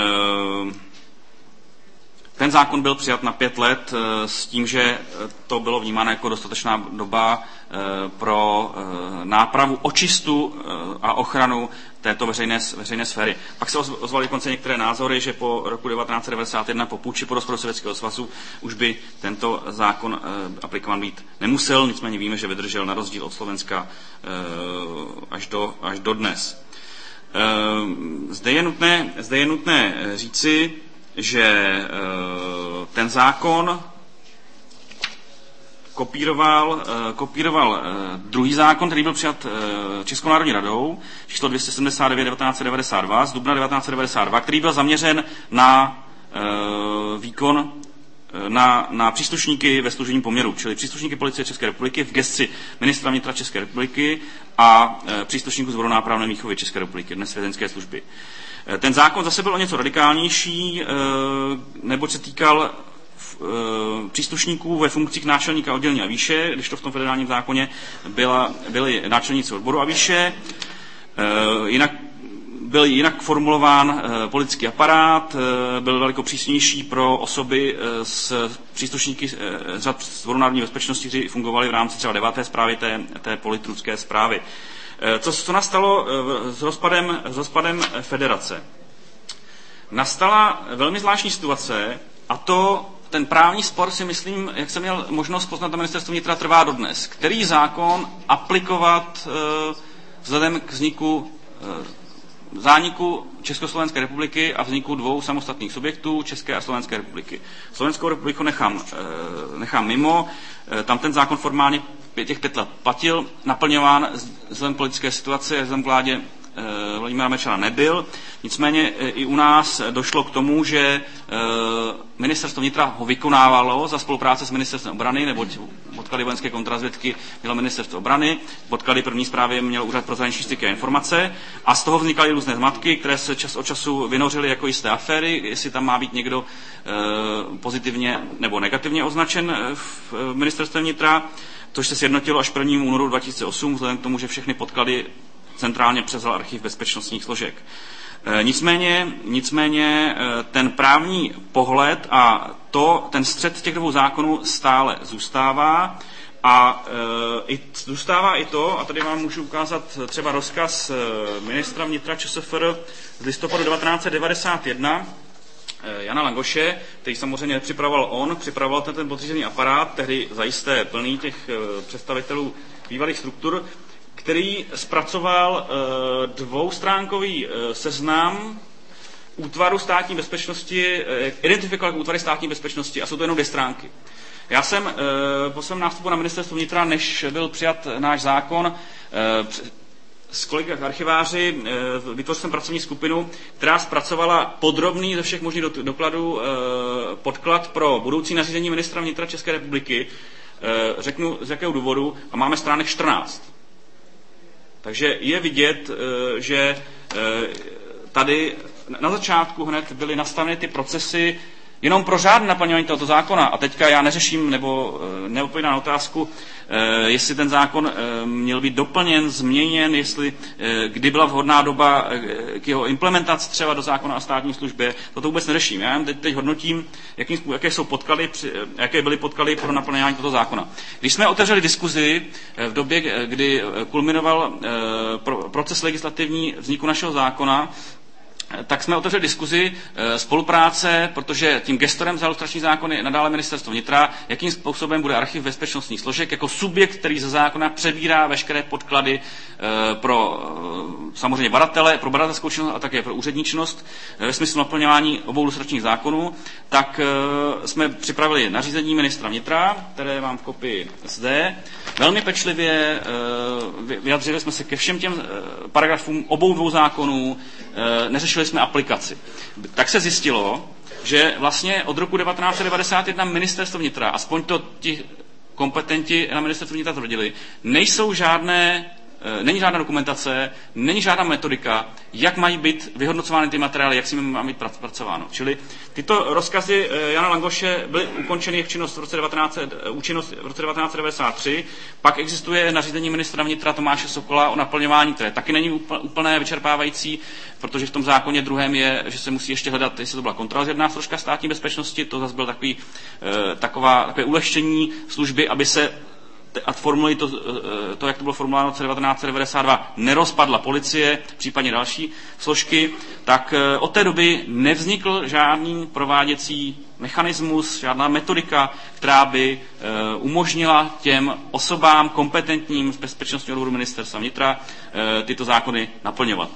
Ten zákon byl přijat na pět let s tím, že to bylo vnímáno jako dostatečná doba pro nápravu, očistu a ochranu této veřejné, veřejné sféry. Pak se ozvaly dokonce některé názory, že po roku devatenáct set devadesát jedna, po půči po rozpadu Sovětského svazu, už by tento zákon aplikován být nemusel, nicméně víme, že vydržel na rozdíl od Slovenska až do, až do dnes. Zde je nutné, zde je nutné říci, že ten zákon kopíroval, kopíroval druhý zákon, který byl přijat Českou národní radou, číslo dvě stě sedmdesát devět devatenáct set devadesát dva, z dubna devatenáct set devadesát dva, který byl zaměřen na výkon, na, na příslušníky ve služebním poměru, čili příslušníky policie České republiky v gesci ministra vnitra České republiky a příslušníků Sboru nápravné výchovy České republiky, dnes vězeňské služby. Ten zákon zase byl o něco radikálnější, neboť se týkal příslušníků ve funkcích náčelníka oddělení a výše, když to v tom federálním zákoně byla, byli náčelníci odboru a výše. Jinak byl jinak formulován politický aparát, byl daleko přísnější pro osoby z příslušníky z řad Sboru národní bezpečnosti, kteří fungovali v rámci třeba deváté zprávy té, té politrucké zprávy. Co, co nastalo s rozpadem, s rozpadem federace? Nastala velmi zvláštní situace, a to ten právní spor, si myslím, jak jsem měl možnost poznat na ministerstvu vnitra, trvá dodnes. Který zákon aplikovat e, vzhledem k vzniku e, zániku Československé republiky a vzniku dvou samostatných subjektů, České a Slovenské republiky. Slovenskou republiku nechám, e, nechám mimo, e, tam ten zákon formálně těch pět let platil, naplňován vzhledem politické situace, vzhledem k vládě, Vladimíra Mečiara nebyl. Nicméně i u nás došlo k tomu, že ministerstvo vnitra ho vykonávalo za spolupráce s ministerstvem obrany, neboť podklady vojenské kontrarozvědky mělo ministerstvo obrany, podklady první zprávy měl Úřad pro zahraniční styky a informace a z toho vznikaly různé zmatky, které se čas od času vynořily jako jisté aféry, jestli tam má být někdo pozitivně nebo negativně označen v ministerstvu vnitra, což se sjednotilo až prvnímu únoru dva tisíce osm, vzhledem k tomu, že všechny podklady centrálně převzal archiv bezpečnostních složek. Nicméně, nicméně ten právní pohled a to, ten střet těch dvou zákonů stále zůstává a e, i, zůstává i to, a tady vám můžu ukázat třeba rozkaz ministra vnitra ČSFR z listopadu devatenáct set devadesát jedna, Jana Langoše, který samozřejmě připravoval on, připravoval ten, ten podřízený aparát, tehdy zajisté plný těch představitelů bývalých struktur, který zpracoval dvoustránkový seznam útvaru státní bezpečnosti, identifikoval jako útvary státní bezpečnosti a jsou to jenom dvě stránky. Já jsem po svém nástupu na ministerstvo vnitra, než byl přijat náš zákon, s kolegy archiváři vytvořil jsem pracovní skupinu, která zpracovala podrobný ze všech možných dokladů podklad pro budoucí nařízení ministra vnitra České republiky. Řeknu z jakého důvodu a máme stránek čtrnáct. Takže je vidět, že tady na začátku hned byly nastaveny ty procesy jenom pro řádné naplňování tohoto zákona. A teďka já neřeším nebo neodpovídám na otázku, jestli ten zákon měl být doplněn, změněn, jestli kdy byla vhodná doba k jeho implementaci třeba do zákona o státní službě. Toto vůbec neřeším. Já teď, teď hodnotím, jaký, jaké jsou podklady, jaké byly podklady pro naplňování tohoto zákona. Když jsme otevřeli diskuzi v době, kdy kulminoval proces legislativní vzniku našeho zákona, tak jsme otevřeli diskuzi spolupráce, protože tím gestorem za lustrační zákon je nadále ministerstvo vnitra, jakým způsobem bude archiv bezpečnostních složek jako subjekt, který ze zákona přebírá veškeré podklady pro samozřejmě badatele, pro badatelskou činnost a také pro úřední činnost ve smyslu naplňování obou lustračních zákonů, tak jsme připravili nařízení ministra vnitra, které mám v kopii zde. Velmi pečlivě vyjadřili jsme se ke všem těm paragrafům obou dvou zákonů, neřešili jsme aplikaci. Tak se zjistilo, že vlastně od roku devatenáct set devadesát jedna ministerstvo vnitra, aspoň to ti kompetenti na ministerstvu vnitra tvrdili, nejsou žádné, není žádná dokumentace, není žádná metodika, jak mají být vyhodnocovány ty materiály, jak si má být pracováno. Čili tyto rozkazy Jana Langoše byly ukončeny v činnost v roce devatenáct set, účinnost v roce devatenáct set devadesát tři, pak existuje nařízení ministra vnitra Tomáše Sokola o naplňování, které taky není úplné, vyčerpávající, protože v tom zákoně druhém je, že se musí ještě hledat, jestli to byla kontrolozjedná složka státní bezpečnosti, to zase bylo takový, taková, takové ulehčení služby, aby se a formuluji to, to, jak to bylo formulováno v roce devatenáct set devadesát dva, nerozpadla policie, případně další složky, tak od té doby nevznikl žádný prováděcí mechanismus, žádná metodika, která by umožnila těm osobám kompetentním z bezpečnostního odboru ministerstva vnitra tyto zákony naplňovat.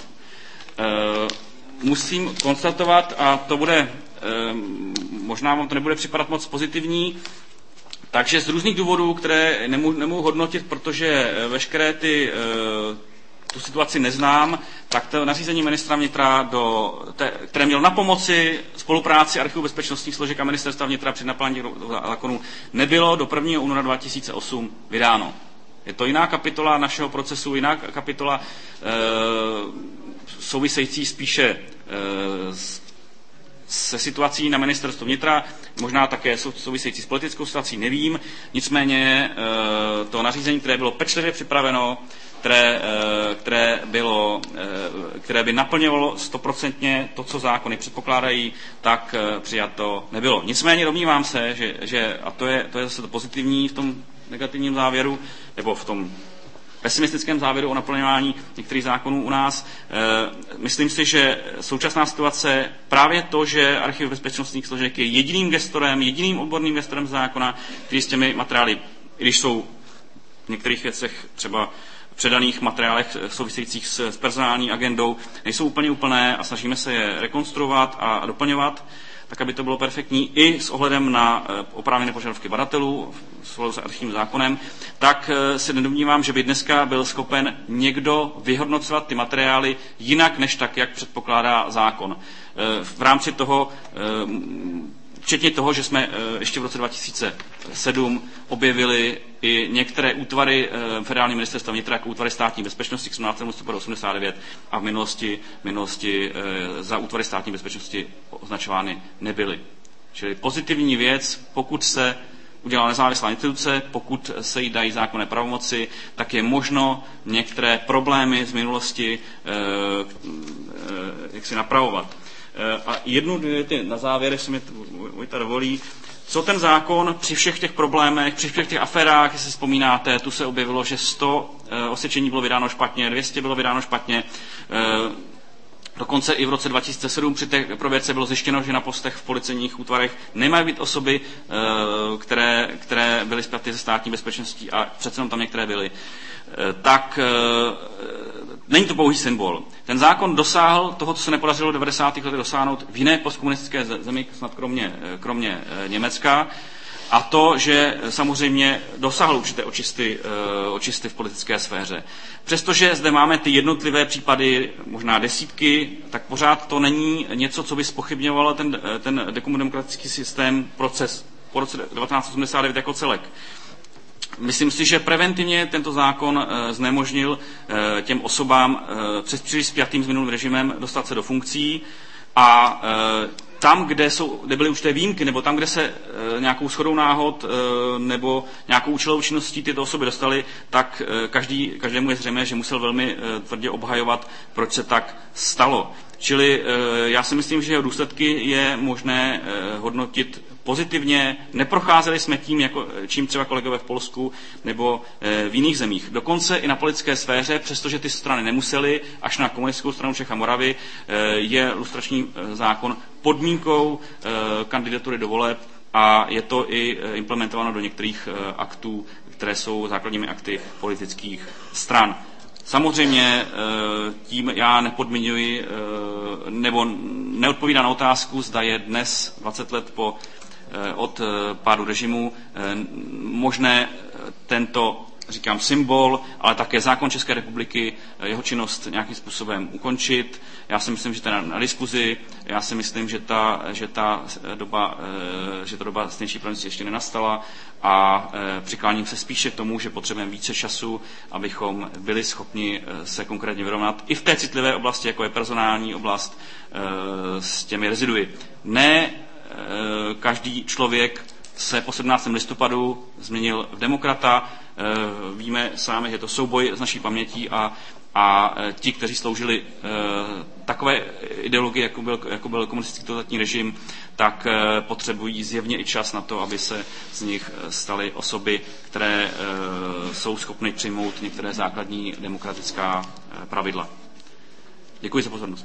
Musím konstatovat, a to bude, možná vám to nebude připadat moc pozitivní, takže z různých důvodů, které nemohu, nemohu hodnotit, protože veškeré ty, tu situaci neznám, tak to nařízení ministra vnitra, do té, které mělo na pomoci spolupráci archivu bezpečnostních složek a ministerstva vnitra při naplnění zákonů, nebylo do prvního února dva tisíce osm vydáno. Je to jiná kapitola našeho procesu, jiná kapitola e, související spíše e, s se situací na ministerstvu vnitra, možná také související s politickou situací, nevím. Nicméně to nařízení, které bylo pečlivě připraveno, které, které, bylo, které by naplňovalo stoprocentně to, co zákony předpokládají, tak přijato nebylo. Nicméně domnívám se, že, že a to je, to je zase to pozitivní v tom negativním závěru, nebo v tom pesimistickém závěru o naplňování některých zákonů u nás. E, myslím si, že současná situace, právě to, že archiv bezpečnostních složek je jediným gestorem, jediným odborným gestorem zákona, který s těmi materiály, i když jsou v některých věcech třeba v předaných materiálech souvisejících s, s personální agendou, nejsou úplně úplné a snažíme se je rekonstruovat a, a doplňovat, tak aby to bylo perfektní i s ohledem na oprávněné požadavky badatelů v souladu s archivním zákonem, tak se nedomnívám, že by dneska byl schopen někdo vyhodnocovat ty materiály jinak, než tak, jak předpokládá zákon. V rámci toho, včetně toho, že jsme ještě v roce dva tisíce sedm objevili i některé útvary federální ministerstva vnitra jako útvary státní bezpečnosti k sedmnáctému listopadu osmdesát devět a v minulosti, minulosti za útvary státní bezpečnosti označovány nebyly. Čili pozitivní věc, pokud se udělala nezávislá instituce, pokud se jí dají zákonné pravomoci, tak je možno některé problémy z minulosti jak si napravovat. A jednu větu na závěr, jestli mi Vojta dovolí, co ten zákon při všech těch problémech, při všech těch aférách, jestli si vzpomínáte, tu se objevilo, že sto osvědčení bylo vydáno špatně, dvě stě bylo vydáno špatně, dokonce i v roce dva tisíce sedm při té prověrce bylo zjištěno, že na postech v policejních útvarech nemají být osoby, které, které byly spjaty se státní bezpečností a přece jenom tam některé byly. Tak není to pouhý symbol. Ten zákon dosáhl toho, co se nepodařilo v devadesátých letech dosáhnout v jiné postkomunistické zemi, snad kromě, kromě Německa, a to, že samozřejmě dosáhl určité očisty, očisty v politické sféře. Přestože zde máme ty jednotlivé případy, možná desítky, tak pořád to není něco, co by zpochybňovalo ten, ten demokratický systém, proces po roce devatenáct set osmdesát devět jako celek. Myslím si, že preventivně tento zákon znemožnil těm osobám přes příliš spjatým s minulým režimem dostat se do funkcí a tam, kde, jsou, kde byly určité výjimky, nebo tam, kde se nějakou shodou náhod nebo nějakou účelovou činností tyto osoby dostaly, tak každý, každému je zřejmé, že musel velmi tvrdě obhajovat, proč se tak stalo. Čili já si myslím, že jeho důsledky je možné hodnotit pozitivně. Neprocházeli jsme tím, jako, čím třeba kolegové v Polsku nebo v jiných zemích. Dokonce i na politické sféře, přestože ty strany nemusely, až na komunistickou stranu Čech a Moravy, je lustrační zákon podmínkou kandidatury do voleb a je to i implementováno do některých aktů, které jsou základními akty politických stran. Samozřejmě tím já nepodmiňuji nebo neodpovídám na otázku, zda je dnes, dvacet let po, od pádu režimu, možné tento, říkám, symbol, ale také zákon České republiky, jeho činnost nějakým způsobem ukončit. Já si myslím, že to je na, na diskuzi, já si myslím, že ta, že ta doba, že ta doba stejnější pravnosti ještě nenastala a přikláním se spíše k tomu, že potřebujeme více času, abychom byli schopni se konkrétně vyrovnat i v té citlivé oblasti, jako je personální oblast, s těmi rezidui. Ne každý člověk se po sedmnáctém listopadu změnil v demokrata. Víme sami, že je to souboj z naší pamětí a, a ti, kteří sloužili takové ideologie, jako byl, jako byl komunistický totalitní režim, tak potřebují zjevně i čas na to, aby se z nich staly osoby, které jsou schopny přijmout některé základní demokratická pravidla. Děkuji za pozornost.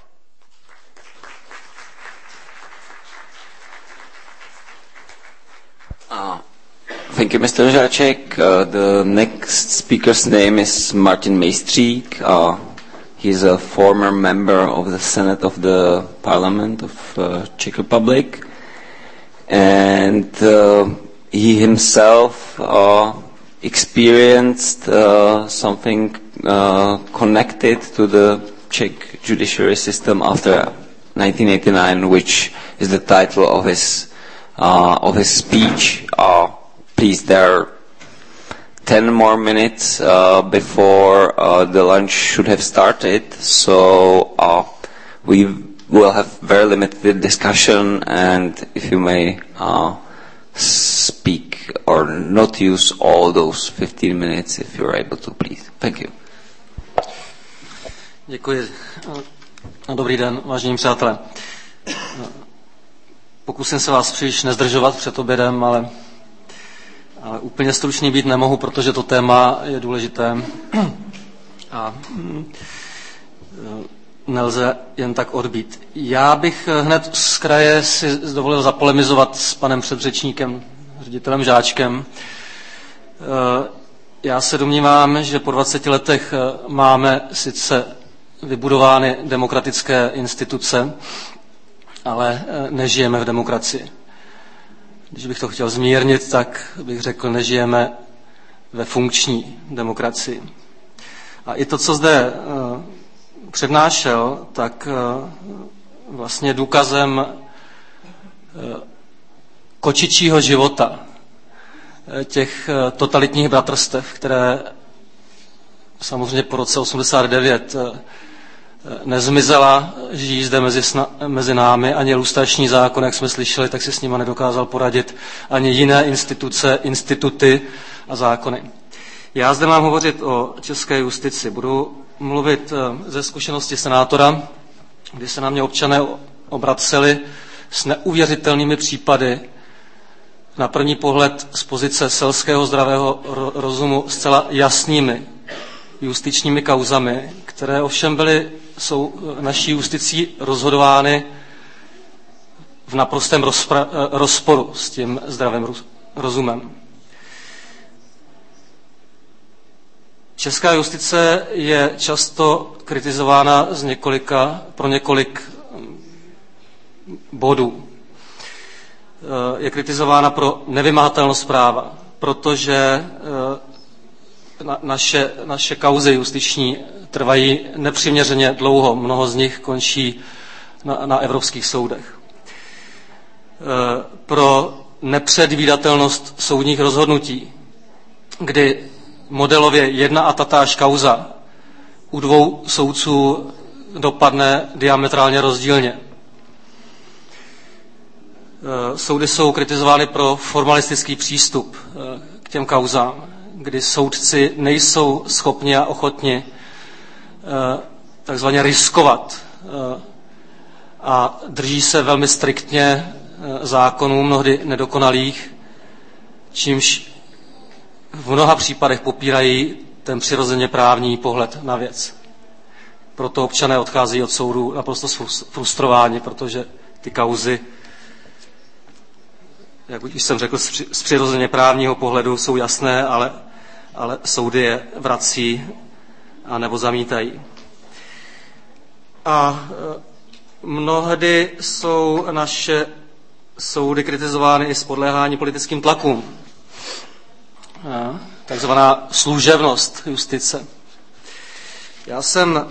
Uh, thank you, Mister Žáček. Uh, the next speaker's name is Martin Mejstřík. Uh, he's a former member of the Senate of the Parliament of uh, Czech Republic. And uh, he himself uh, experienced uh, something uh, connected to the Czech judiciary system after nineteen eighty-nine, which is the title of his Uh, of his speech. Uh, please, there are ten more minutes uh, before uh, the lunch should have started, so uh, we will have very limited discussion, and if you may uh, speak or not use all those fifteen minutes if you're able to, please. Thank you. Děkuji. Dobrý den, vážení přátelé. Pokusím se vás příliš nezdržovat před obědem, ale, ale úplně stručný být nemohu, protože to téma je důležité a nelze jen tak odbít. Já bych hned z kraje si dovolil zapolemizovat s panem předřečníkem, ředitelem Žáčkem. Já se domnívám, že po dvaceti letech máme sice vybudovány demokratické instituce, ale nežijeme v demokracii. Když bych to chtěl zmírnit, tak bych řekl, nežijeme ve funkční demokracii. A i to, co zde přednášel, tak vlastně důkazem kočičího života těch totalitních bratrstev, které samozřejmě po roce osmdesát devět nezmizela, žijí zde mezi, sna, mezi námi, ani lustrační zákon, jak jsme slyšeli, tak si s nima nedokázal poradit, ani jiné instituce, instituty a zákony. Já zde mám hovořit o české justici. Budu mluvit ze zkušenosti senátora, kdy se na mě občané obraceli s neuvěřitelnými případy, na první pohled z pozice selského zdravého rozumu zcela jasnými justičními kauzami, které ovšem byly, jsou naší justicí rozhodovány v naprostém rozpra, rozporu s tím zdravým rozumem. Česká justice je často kritizována z několika, pro několik bodů. Je kritizována pro nevymahatelnost práva, protože na, naše, naše kauzy justiční trvají nepřiměřeně dlouho. Mnoho z nich končí na, na evropských soudech. Pro nepředvídatelnost soudních rozhodnutí, kdy modelově jedna a tatáž kauza u dvou soudců dopadne diametrálně rozdílně. Soudy jsou kritizovány pro formalistický přístup k těm kauzám, kdy soudci nejsou schopni a ochotni takzvaně riskovat a drží se velmi striktně zákonů, mnohdy nedokonalých, čímž v mnoha případech popírají ten přirozeně právní pohled na věc. Proto občané odchází od soudu naprosto frustrováni, protože ty kauzy, jak už jsem řekl, z přirozeně právního pohledu jsou jasné, ale, ale soudy je vrací a nebo zamítají. A mnohdy jsou naše soudy kritizovány i z podléhání politickým tlakům. Takzvaná služebnost justice. Já jsem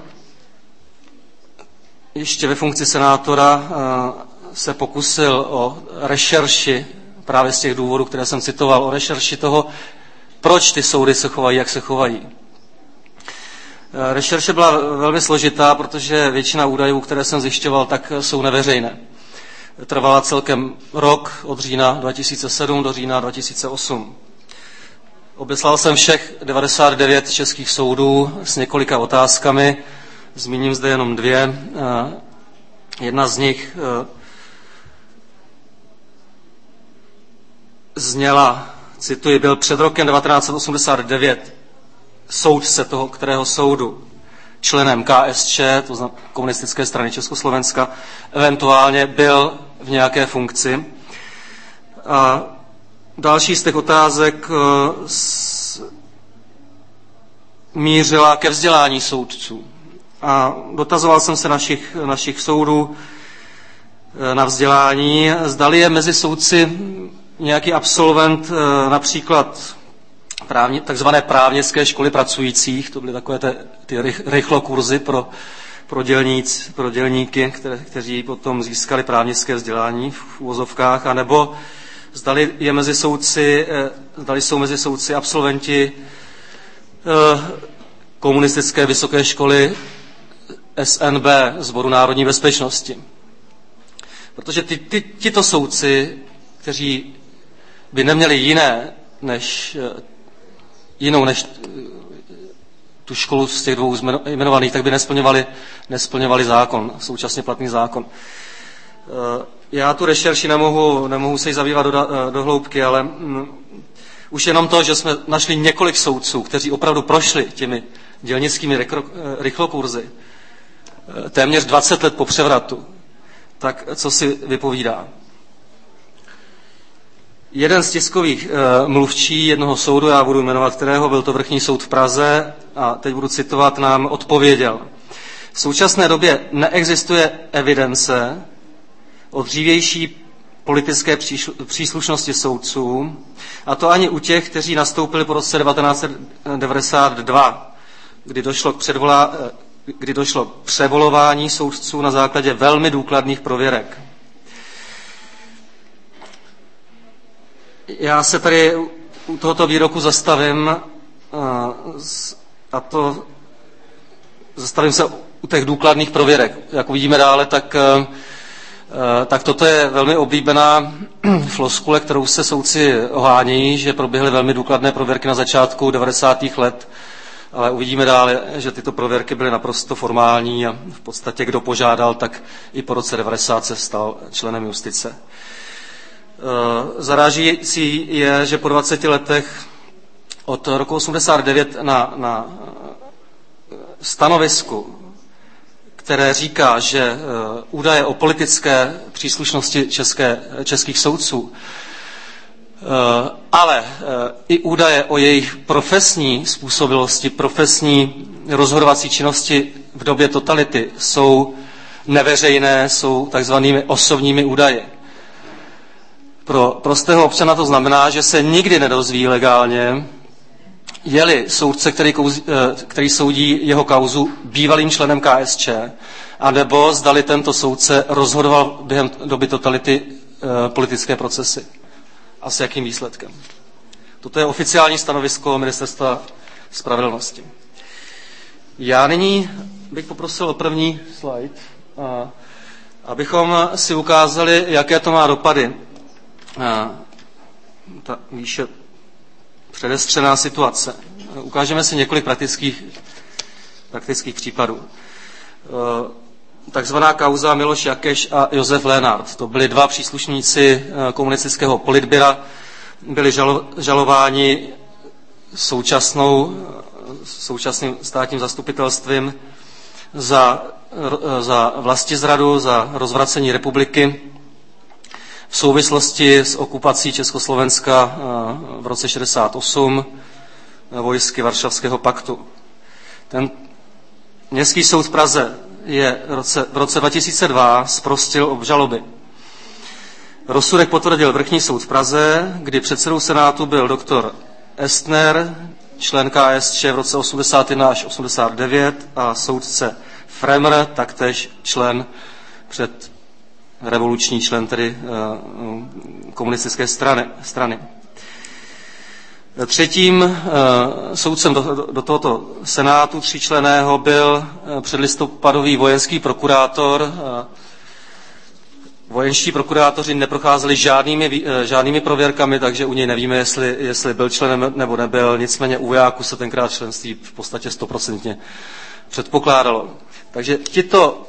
ještě ve funkci senátora se pokusil o rešerši právě z těch důvodů, které jsem citoval, o rešerši toho, proč ty soudy se chovají, jak se chovají. Rešerše byla velmi složitá, protože většina údajů, které jsem zjišťoval, tak jsou neveřejné. Trvala celkem rok od října dva tisíce sedm do října dva tisíce osm. Obeslal jsem všech devadesát devět českých soudů s několika otázkami. Zmíním zde jenom dvě. Jedna z nich zněla, cituji, byl před rokem devatenáct set osmdesát devět soudce toho, kterého soudu, členem K S Č, to znamená Komunistické strany Československa, eventuálně byl v nějaké funkci. A další z těch otázek mířila ke vzdělání soudců. A dotazoval jsem se našich, našich soudů na vzdělání. Zdali je mezi soudci nějaký absolvent například právně, takzvané právnické školy pracujících, to byly takové te, ty rychlokurzy pro, pro, dělníc, pro dělníky, které, kteří potom získali právnické vzdělání v uvozovkách, anebo zdali, je mezi soudci, zdali jsou mezi soudci absolventi komunistické vysoké školy S N B, Sboru národní bezpečnosti. Protože ty, ty, tito soudci, kteří by neměli jiné než, jinou než tu školu z těch dvou jmenovaných, tak by nesplňovali, nesplňovali zákon, současně platný zákon. Já tu rešerši nemohu, nemohu se jí zabývat do, do hloubky, ale mm, už jenom to, že jsme našli několik soudců, kteří opravdu prošli těmi dělnickými rychlokurzy téměř dvacet let po převratu, tak co si vypovídá. Jeden z tiskových e, mluvčí jednoho soudu, já budu jmenovat kterého, byl to Vrchní soud v Praze, a teď budu citovat, nám odpověděl. V současné době neexistuje evidence o dřívější politické příslušnosti soudců, a to ani u těch, kteří nastoupili po roce devatenáct set devadesát dva, kdy došlo k, předvolá, kdy došlo k převolování soudců na základě velmi důkladných prověrek. Já se tady u tohoto výroku zastavím, a to zastavím se u těch důkladných prověrek. Jak uvidíme dále, tak, tak toto je velmi oblíbená floskule, kterou se soudci ohánějí, že proběhly velmi důkladné prověrky na začátku devadesátých let, ale uvidíme dále, že tyto prověrky byly naprosto formální a v podstatě kdo požádal, tak i po roce devadesát se stal členem justice. Zarážející je, že po dvaceti letech od roku osmdesát devět na, na stanovisku, které říká, že údaje o politické příslušnosti české, českých soudců, ale i údaje o jejich profesní způsobilosti, profesní rozhodovací činnosti v době totality jsou neveřejné, jsou takzvanými osobními údaji. Pro prostého občana to znamená, že se nikdy nedozví legálně, je-li soudce, který, kouzi, který soudí jeho kauzu bývalým členem K S Č, anebo zdali tento soudce rozhodoval během doby totality e, politické procesy. A s jakým výsledkem. Toto je oficiální stanovisko Ministerstva spravedlnosti. Já nyní bych poprosil o první slide, a, abychom si ukázali, jaké to má dopady. A, ta výše předestřená situace. Ukážeme si několik praktických, praktických případů. Takzvaná kauza Miloš Jakeš a Josef Lénart. To byli dva příslušníci komunistického politbyra, byli žalo, žalováni současnou, současným státním zastupitelstvím za, za vlastizradu, za rozvracení republiky v souvislosti s okupací Československa v roce šedesát osm vojsky Varšavského paktu. Ten městský soud v Praze je v roce, v roce dva tisíce dva zprostil obžaloby. Rozsudek potvrdil vrchní soud v Praze, kdy předsedou senátu byl doktor Estner, člen K S Č v roce osmdesát jedna až osmdesát devět, a soudce Fremr, taktéž člen před revoluční člen tedy komunistické strany. strany. Třetím uh, soudcem do, do tohoto senátu tříčlenného byl uh, předlistopadový vojenský prokurátor. Uh, vojenští prokurátoři neprocházeli žádnými, uh, žádnými prověrkami, takže u něj nevíme, jestli, jestli byl členem nebo nebyl. Nicméně u vojáků se tenkrát členství v podstatě stoprocentně předpokládalo. Takže tito,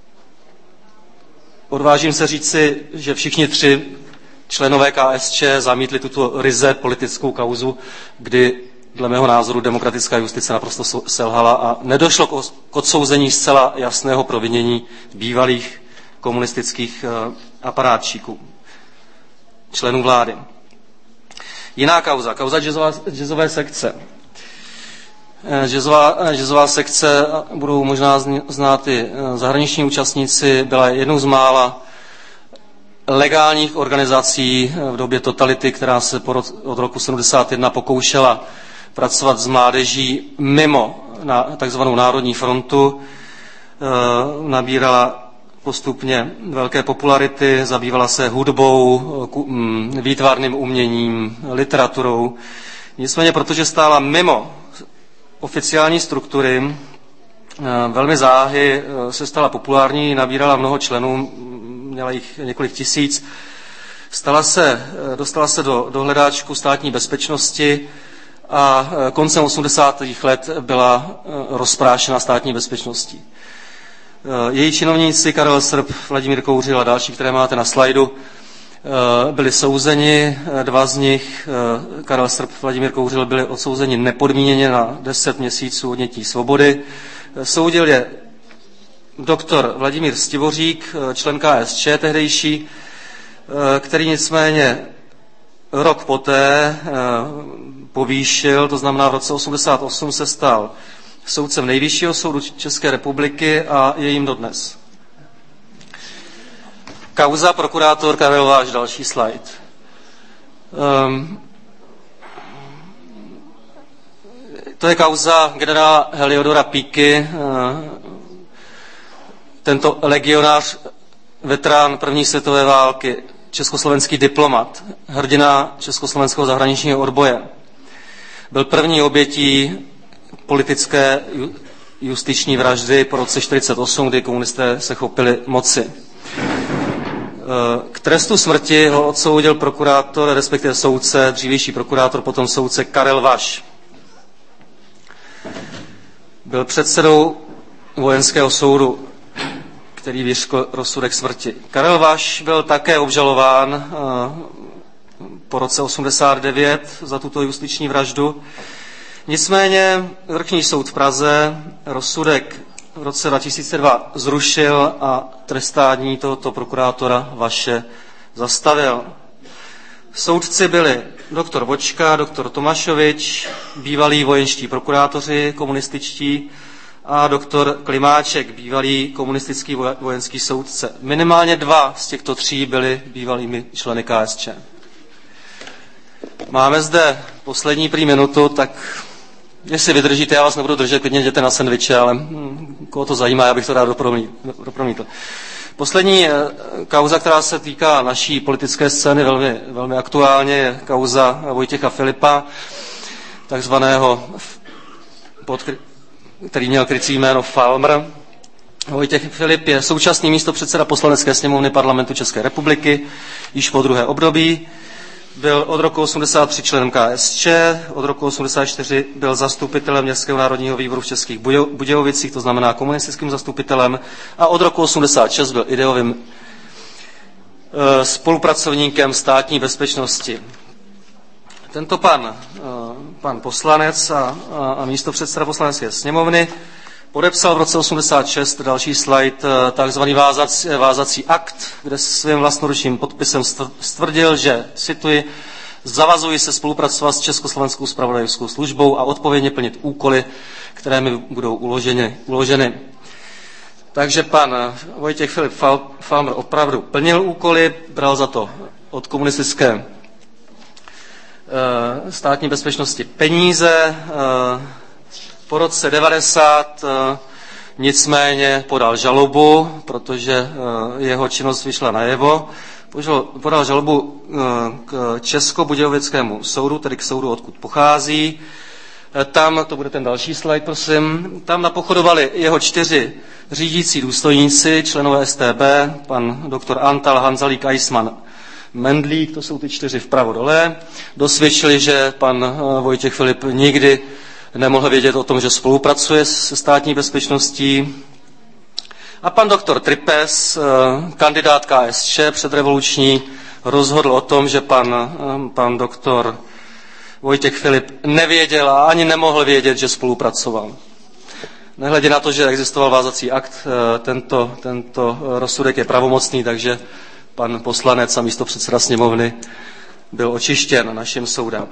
odvážím se říci, že všichni tři členové K S Č zamítli tuto ryze politickou kauzu, kdy dle mého názoru demokratická justice naprosto selhala a nedošlo k odsouzení zcela jasného provinění bývalých komunistických aparátčíků, členů vlády. Jiná kauza, kauza jazzová, jazzové sekce. Jazzová, jazzová sekce, budou možná znát i zahraniční účastníci, byla jednou z mála legálních organizací v době totality, která se od roku sedmdesát jedna pokoušela pracovat s mládeží mimo na takzvanou Národní frontu. Nabírala postupně velké popularity, zabývala se hudbou, výtvarným uměním, literaturou. Nicméně, protože stála mimo oficiální struktury, velmi záhy se stala populární, nabírala mnoho členů, měla jich několik tisíc. Stala se, dostala se do, do hledáčku státní bezpečnosti a koncem osmdesátých let byla rozprášena státní bezpečností. Její činovníci Karel Srb, Vladimír Kouřil a další, které máte na slajdu, byli souzeni. Dva z nich, Karel Srb, Vladimír Kouřil, byli odsouzeni nepodmíněně na deset měsíců odnětí svobody. Soudil je doktor Vladimír Stivořík, člen K S Č tehdejší, který nicméně rok poté povýšil, to znamená v roce osmdesát osm se stal soudcem Nejvyššího soudu České republiky a je jím dodnes. Kauza prokurátor Karel Váš, další slide. Um, to je kauza generála Heliodora Píky. Tento legionář, veterán první světové války, československý diplomat, hrdina československého zahraničního odboje. Byl první obětí politické justiční vraždy po roce čtyřicet osm, kdy komunisté se chopili moci. K trestu smrti ho odsoudil prokurátor, respektive soudce, dřívější prokurátor, potom soudce Karel Váš. Byl předsedou vojenského soudu, který vyřkl rozsudek smrti. Karel Váš byl také obžalován po roce osmdesát devět za tuto justiční vraždu. Nicméně Vrchní soud v Praze rozsudek v roce dva tisíce dva zrušil a trestání tohoto prokurátora Vaše zastavil. Soudci byli doktor Vočka, doktor Tomašovič, bývalí vojenští prokurátoři komunističtí a doktor Klimáček, bývalý komunistický vojenský soudce. Minimálně dva z těchto tří byli bývalými členy K S Č. Máme zde poslední prý minutu, tak jestli vydržíte, já vás nebudu držet, klidně jděte na sendviče, ale hm, koho to zajímá, já bych to rád dopromítl. Poslední kauza, která se týká naší politické scény velmi, velmi aktuálně, je kauza Vojtěcha Filipa, takzvaného, pod, který měl krycí jméno Falmr. Vojtěch Filip je současný místopředseda Poslanecké sněmovny Parlamentu České republiky, již po druhé období. Byl od roku osmdesát tři členem K S Č, od roku osmdesát čtyři byl zastupitelem Městského národního výboru v Českých Budějovicích, to znamená komunistickým zastupitelem, a od roku osmdesát šest byl ideovým e, spolupracovníkem státní bezpečnosti. Tento pan, e, pan poslanec a, a, a místopředseda Poslanecké sněmovny podepsal v roce osmdesát šest, další slide, takzvaný vázací, vázací akt, kde svým vlastnoručním podpisem stvrdil, že, cituji, zavazuji se spolupracovat s Československou zpravodajskou službou a odpovědně plnit úkoly, které mi budou uloženy. uloženy. Takže pan Vojtěch Filip Falmr opravdu plnil úkoly, bral za to od komunistické e, státní bezpečnosti peníze. E, Po roce devadesát nicméně podal žalobu, protože jeho činnost vyšla najevo. Podal žalobu k Českobudějovickému soudu, tedy k soudu, odkud pochází. Tam, to bude ten další slide, prosím, tam napochodovali jeho čtyři řídící důstojníci, členové S T B, pan doktor Antal, Hanzalík, Eisman, Mendlík, to jsou ty čtyři vpravo dole. Dosvědčili, že pan Vojtěch Filip nikdy nemohl vědět o tom, že spolupracuje se státní bezpečností. A pan doktor Tripes, kandidát K S Č předrevoluční, rozhodl o tom, že pan, pan doktor Vojtěch Filip nevěděl a ani nemohl vědět, že spolupracoval. Nehledě na to, že existoval vázací akt, tento, tento rozsudek je pravomocný, takže pan poslanec a místopředseda sněmovny byl očištěn naším soudem.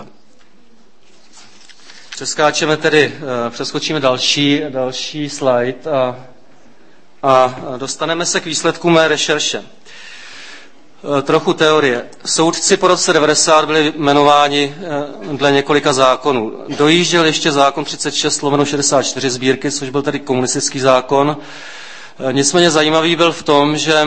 Přeskáčeme tedy, přeskočíme další, další slide a, a dostaneme se k výsledkům mé rešerše. Trochu teorie. Soudci po roce devadesát byli jmenováni dle několika zákonů. Dojížděl ještě zákon třicet šest lomeno šedesát čtyři sbírky, což byl tedy komunistický zákon. Nicméně zajímavý byl v tom, že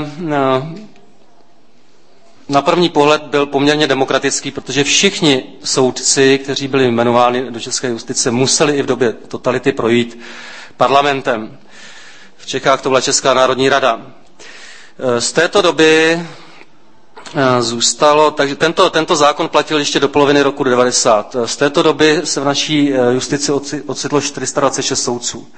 na první pohled byl poměrně demokratický, protože všichni soudci, kteří byli jmenováni do české justice, museli i v době totality projít parlamentem. V Čechách to byla Česká národní rada. Z této doby zůstalo, takže tento, tento zákon platil ještě do poloviny roku devadesát. Z této doby se v naší justici ocitlo čtyři sta dvacet šest soudců.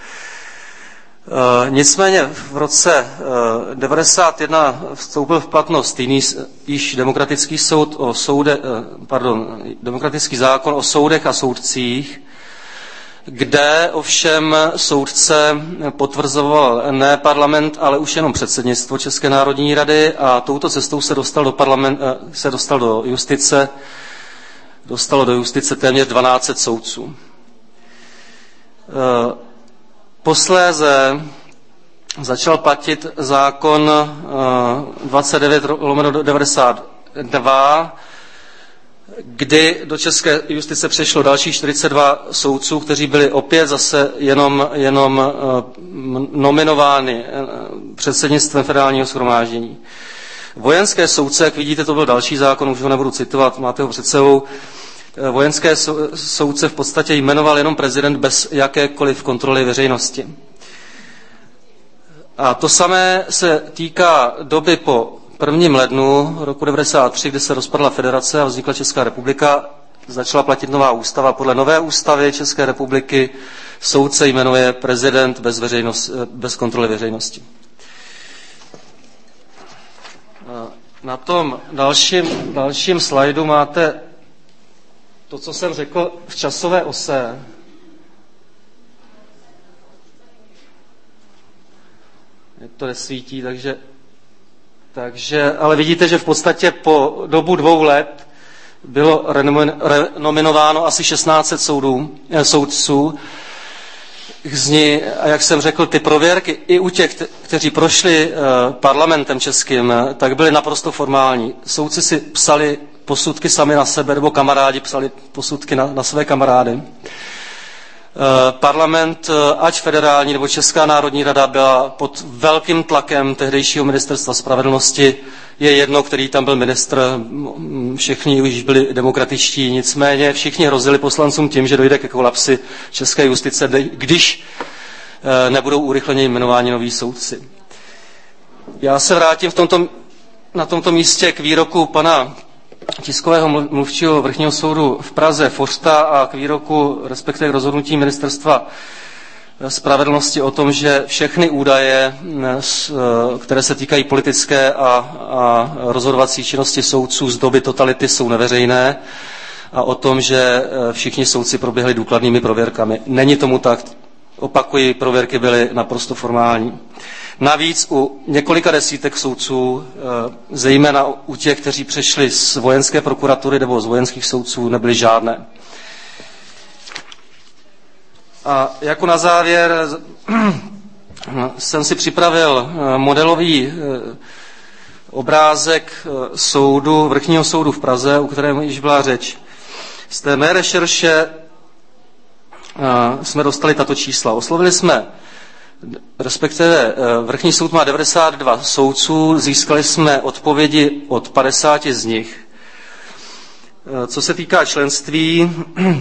Nicméně v roce devadesát jedna vstoupil v platnost jiný, již demokratický soud o soude, pardon, demokratický zákon o soudech a soudcích, kde ovšem soudce potvrzoval ne parlament, ale už jenom předsednictvo České národní rady a touto cestou se dostal do, parlament, se dostal do justice, dostalo do justice téměř dvanáct set soudců. Posléze začal platit zákon dvacet devět lomeno devadesát dva, kdy do české justice přešlo dalších čtyřicet dva soudců, kteří byli opět zase jenom, jenom nominováni předsednictvem federálního shromáždění. Vojenské soudce, jak vidíte, to byl další zákon, už ho nebudu citovat, máte ho před sebou. Vojenské soudce v podstatě jmenoval jenom prezident bez jakékoliv kontroly veřejnosti. A to samé se týká doby po prvním lednu roku devadesát tři, kdy se rozpadla federace a vznikla Česká republika, začala platit nová ústava. Podle nové ústavy České republiky soudce jmenuje prezident bez, veřejnost, bez kontroly veřejnosti. Na tom dalším, dalším slajdu máte to, co jsem řekl v časové ose. To nesvítí, takže, takže, ale vidíte, že v podstatě po dobu dvou let bylo renominováno asi šestnáct set soudů, eh, soudců. Z ní, a jak jsem řekl, ty prověrky i u těch, kteří prošli eh, parlamentem českým, tak byly naprosto formální. Soudci si psali posudky sami na sebe, nebo kamarádi psali posudky na, na své kamarády. Parlament, ať federální nebo Česká národní rada, byla pod velkým tlakem tehdejšího ministerstva spravedlnosti. Je jedno, který tam byl ministr, všichni už byli demokratičtí, nicméně všichni hrozili poslancům tím, že dojde ke kolapsi české justice, když nebudou urychleně jmenováni noví soudci. Já se vrátím v tomto, na tomto místě k výroku pana tiskového mluvčího Vrchního soudu v Praze Forsta a k výroku, respektive k rozhodnutí ministerstva spravedlnosti o tom, že všechny údaje, které se týkají politické a, a rozhodovací činnosti soudců z doby totality, jsou neveřejné, a o tom, že všichni soudci proběhli důkladnými prověrkami. Není tomu tak. Opakuji, prověrky byly naprosto formální. Navíc u několika desítek soudců, zejména u těch, kteří přešli z vojenské prokuratury nebo z vojenských soudců, nebyly žádné. A jako na závěr jsem si připravil modelový obrázek soudu, Vrchního soudu v Praze, u kterého již byla řeč. Z té mé rešerše jsme dostali tato čísla. Oslovili jsme, respektive Vrchní soud má devadesát dva soudců, získali jsme odpovědi od padesáti z nich. Co se týká členství,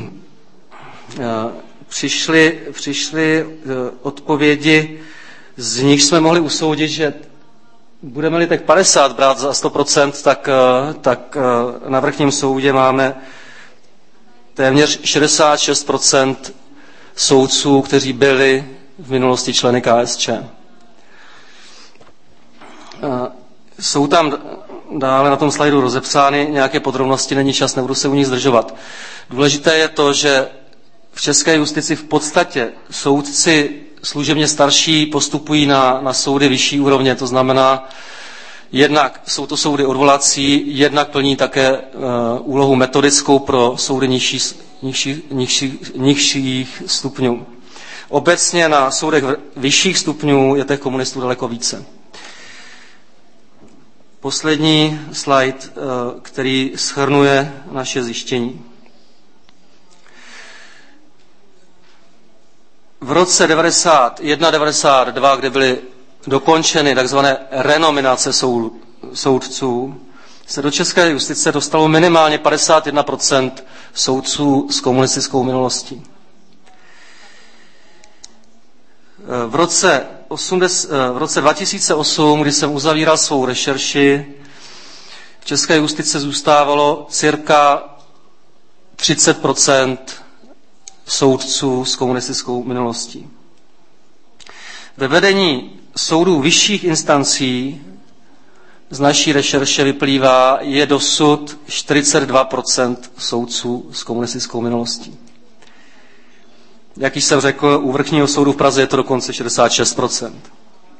přišly, přišly odpovědi, z nich jsme mohli usoudit, že budeme-li tak padesát brát za sto procent, tak, tak na Vrchním soudě máme téměř šedesát šest procent soudců, kteří byli v minulosti členy K S Č. Jsou tam dále na tom slajdu rozepsány nějaké podrobnosti, není čas, nebudu se u nich zdržovat. Důležité je to, že v české justici v podstatě soudci služebně starší postupují na, na soudy vyšší úrovně, to znamená, jednak jsou to soudy odvolací, jednak plní také uh, úlohu metodickou pro soudy nižší, nižší, nižší, nižších stupňů. Obecně na soudech vyšších stupňů je těch komunistů daleko více. Poslední slide, uh, který shrnuje naše zjištění. V roce devadesát jedna devadesát dva, kdy byly dokončeny takzvané renominace soud, soudců, se do české justice dostalo minimálně padesát jedna procent soudců s komunistickou minulostí. V roce, osmdesát, v roce dva tisíce osm, kdy jsem uzavíral svou rešerši, v české justice zůstávalo cirka třicet procent soudců s komunistickou minulostí. Ve vedení soudů vyšších instancí z naší rešerše vyplývá, je dosud čtyřicet dva procent soudců s komunistickou minulostí. Jak již jsem řekl, u Vrchního soudu v Praze je to dokonce šedesát šest procent.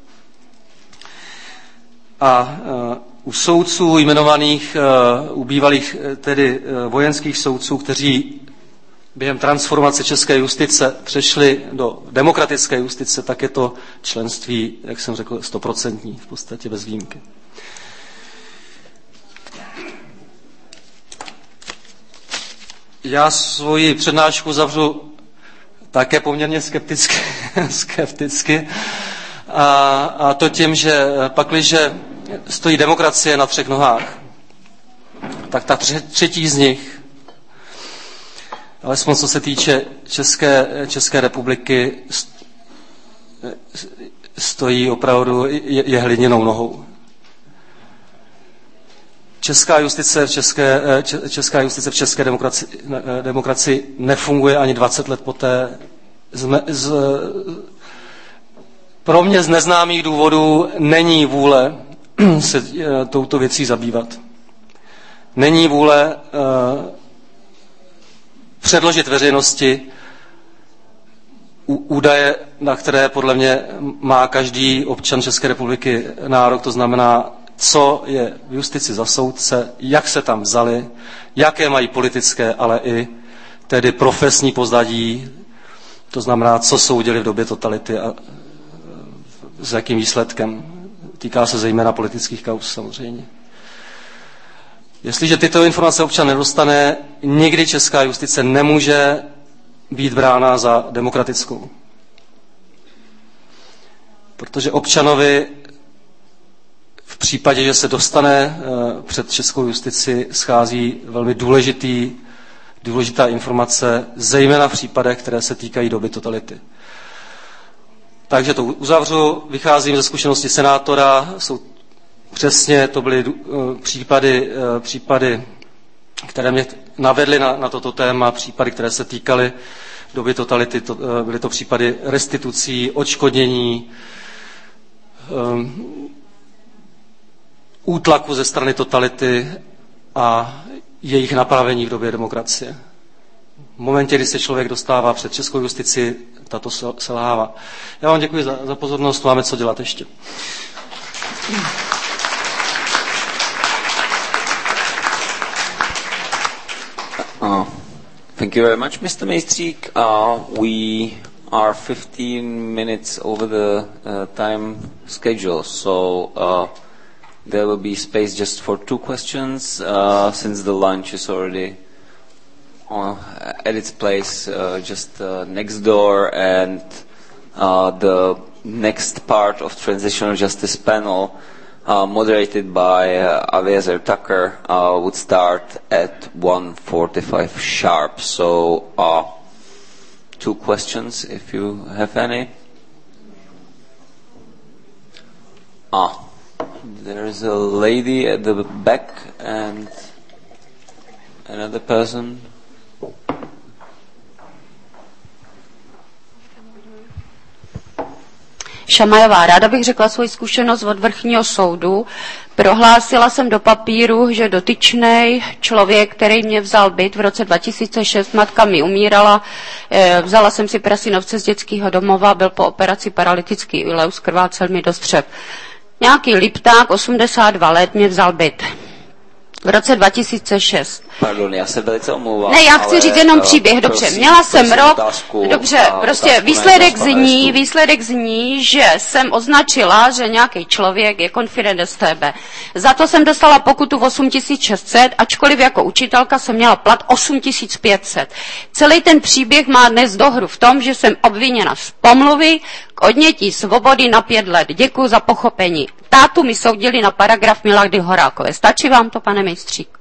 A uh, u soudců jmenovaných, uh, u bývalých tedy uh, vojenských soudců, kteří během transformace české justice přešli do demokratické justice, tak je to členství, jak jsem řekl, stoprocentní, v podstatě bez výjimky. Já svoji přednášku zavřu také poměrně skepticky, skepticky a, a to tím, že pakliže stojí demokracie na třech nohách, tak ta třetí z nich, alespoň co se týče České, České republiky, stojí opravdu, je, je hliněnou nohou. Česká justice v České, Česká justice v České demokracii, demokracii nefunguje ani dvacet let poté. Z, z, pro mě z neznámých důvodů není vůle se touto věcí zabývat. Není vůle uh, předložit veřejnosti údaje, na které podle mě má každý občan České republiky nárok, to znamená, co je v justici za soudce, jak se tam vzali, jaké mají politické, ale i tedy profesní pozadí, to znamená, co soudili v době totality a s jakým výsledkem. Týká se zejména politických kauz samozřejmě. Jestliže tyto informace občan nedostane, nikdy česká justice nemůže být brána za demokratickou. Protože občanovi v případě, že se dostane před českou justici, schází velmi důležitý, důležitá informace, zejména v případech, které se týkají doby totality. Takže to uzavřu, vycházím ze zkušenosti senátora, jsou přesně, to byly případy, případy které mě navedly na, na toto téma, případy, které se týkaly doby totality, to, byly to případy restitucí, odškodnění, um, útlaku ze strany totality a jejich napravení v době demokracie. V momentě, kdy se člověk dostává před českou justici, tato selhává. Já vám děkuji za, za pozornost, máme co dělat ještě. Uh, thank you very much, Mister Mejstřík. Uh, we are fifteen minutes over the uh, time schedule, so uh, there will be space just for two questions, uh, since the lunch is already on, at its place uh, just uh, next door, and uh, the next part of Transitional Justice panel, uh, moderated by uh, Aviezer Tucker, uh, would start at one forty-five sharp. So, uh, two questions, if you have any. Ah. There is a lady at the back and another person. Šamajová, ráda bych řekla svoji zkušenost od vrchního soudu. Prohlásila jsem do papíru, že dotyčnej člověk, který mě vzal byt v roce dva tisíce šest, matka mi umírala, vzala jsem si prasinovce z dětského domova, byl po operaci paralytický ileus, krvácel mi do střev. Nějaký Lipták, osmdesát dva let, mě vzal byt. V roce dva tisíce šest. Pardon, já se velice omlouvám. Ne, já chci ale, říct jenom uh, příběh, dobře. Prosím, Měla jsem prosím rok, otázku, dobře, uh, prostě výsledek zní, výsledek zní, že jsem označila, že nějaký člověk je konfident S T B. Za to jsem dostala pokutu osm tisíc šest set, ačkoliv jako učitelka jsem měla plat osm tisíc pět set. Celý ten příběh má dnes dohru v tom, že jsem obviněna z pomluvy k odnětí svobody na pět let. Děkuji za pochopení. Tátu mi soudili na paragraf Milady Horákové. Stačí vám to, pane Mejstřík?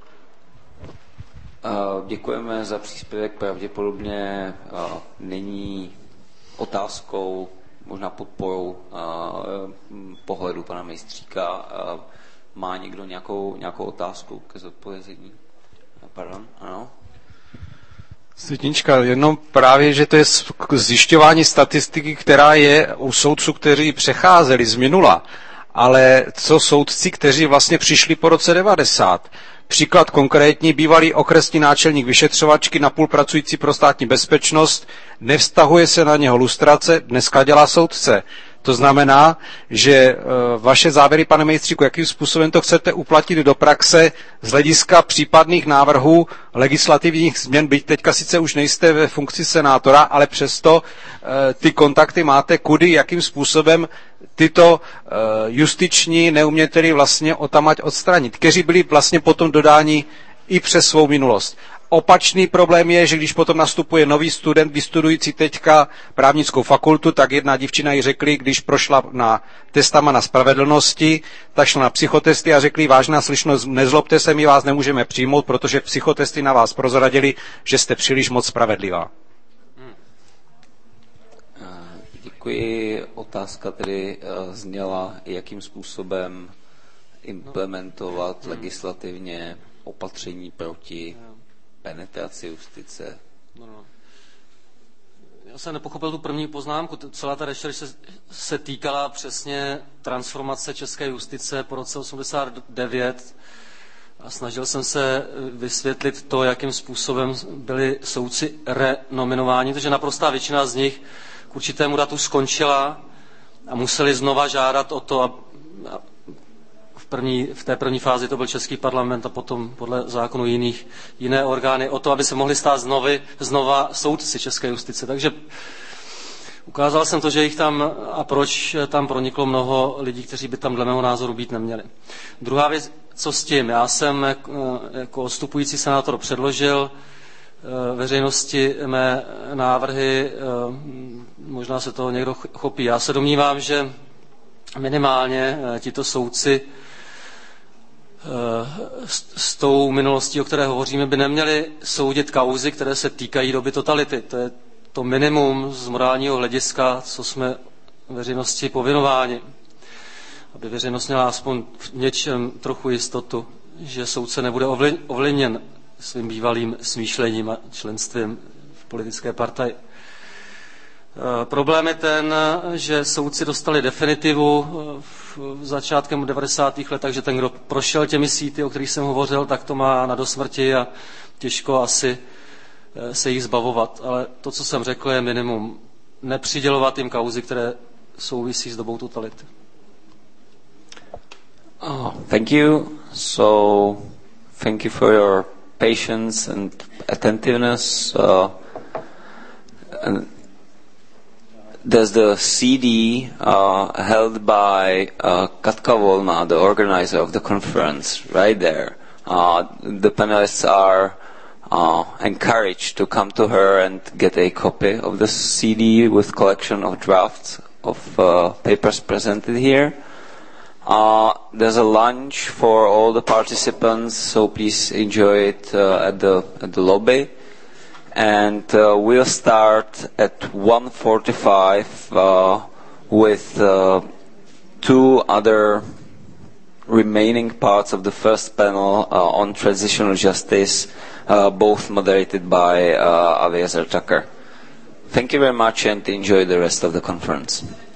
Děkujeme za příspěvek, pravděpodobně není otázkou, možná podporou pohledu pana Mejstříka. Má někdo nějakou, nějakou otázku ke zodpovězení? Pardon, ano? Světnička, jenom právě, že to je zjišťování statistiky, která je u soudců, kteří přecházeli z minula, ale co soudci, kteří vlastně přišli po roce devadesát. Příklad konkrétní, bývalý okresní náčelník vyšetřovačky, napůl pracující pro státní bezpečnost, nevztahuje se na něho lustrace, dneska dělá soudce. To znamená, že vaše závěry, pane Mejstříku, jakým způsobem to chcete uplatit do praxe z hlediska případných návrhů legislativních změn, byť teďka sice už nejste ve funkci senátora, ale přesto ty kontakty máte, kudy, jakým způsobem tyto justiční neumětely vlastně otamať odstranit, kteří byli vlastně potom dodáni i přes svou minulost. Opačný problém je, že když potom nastupuje nový student vystudující teďka právnickou fakultu, tak jedna dívčina jí řekli, když prošla na testama na spravedlnosti, tak šla na psychotesty a řekli, vážná slyšnost, nezlobte se, my vás nemůžeme přijmout, protože psychotesty na vás prozradili, že jste příliš moc spravedlivá. Hmm. Děkuji. Otázka tedy zněla, jakým způsobem implementovat legislativně opatření proti penetraci justice. No, no. Já jsem nepochopil tu první poznámku. Celá ta rešerše se, se týkala přesně transformace české justice po roce osmdesát devět a snažil jsem se vysvětlit to, jakým způsobem byli soudci renominováni, protože naprostá většina z nich k určitému datu skončila a museli znova žádat o to, a, a První, v té první fázi to byl český parlament a potom podle zákonu jiných, jiné orgány, o to, aby se mohli stát znovu, znova soudci české justice. Takže ukázal jsem to, že jich tam a proč tam proniklo mnoho lidí, kteří by tam dle mého názoru být neměli. Druhá věc, co s tím? Já jsem jako odstupující senátor předložil veřejnosti mé návrhy, možná se toho někdo chopí. Já se domnívám, že minimálně tito soudci s, s tou minulostí, o které hovoříme, by neměli soudit kauzy, které se týkají doby totality. To je to minimum z morálního hlediska, co jsme veřejnosti povinováni. Aby veřejnost měla aspoň v něčem trochu jistotu, že soudce nebude ovlivněn svým bývalým smýšlením a členstvím v politické partaji. Problém je ten, že soudci dostali definitivu v začátkem devadesátých let, takže ten, kdo prošel těmi síty, o kterých jsem hovořil, tak to má na dosmrti a těžko asi se jich zbavovat. Ale to, co jsem řekl, je minimum. Nepřidělovat jim kauzy, které souvisí s dobou totality. Oh, thank you. So, thank you for your patience and attentiveness. Uh, and There's the C D uh, held by uh, Katka Volna, the organizer of the conference, right there. Uh, the panelists are uh, encouraged to come to her and get a copy of the C D with collection of drafts of uh, papers presented here. Uh, there's a lunch for all the participants, so please enjoy it uh, at the at the lobby. And uh, we'll start at one forty-five uh, with uh, two other remaining parts of the first panel uh, on transitional justice, uh, both moderated by uh, Aviazar Tucker. Thank you very much and enjoy the rest of the conference.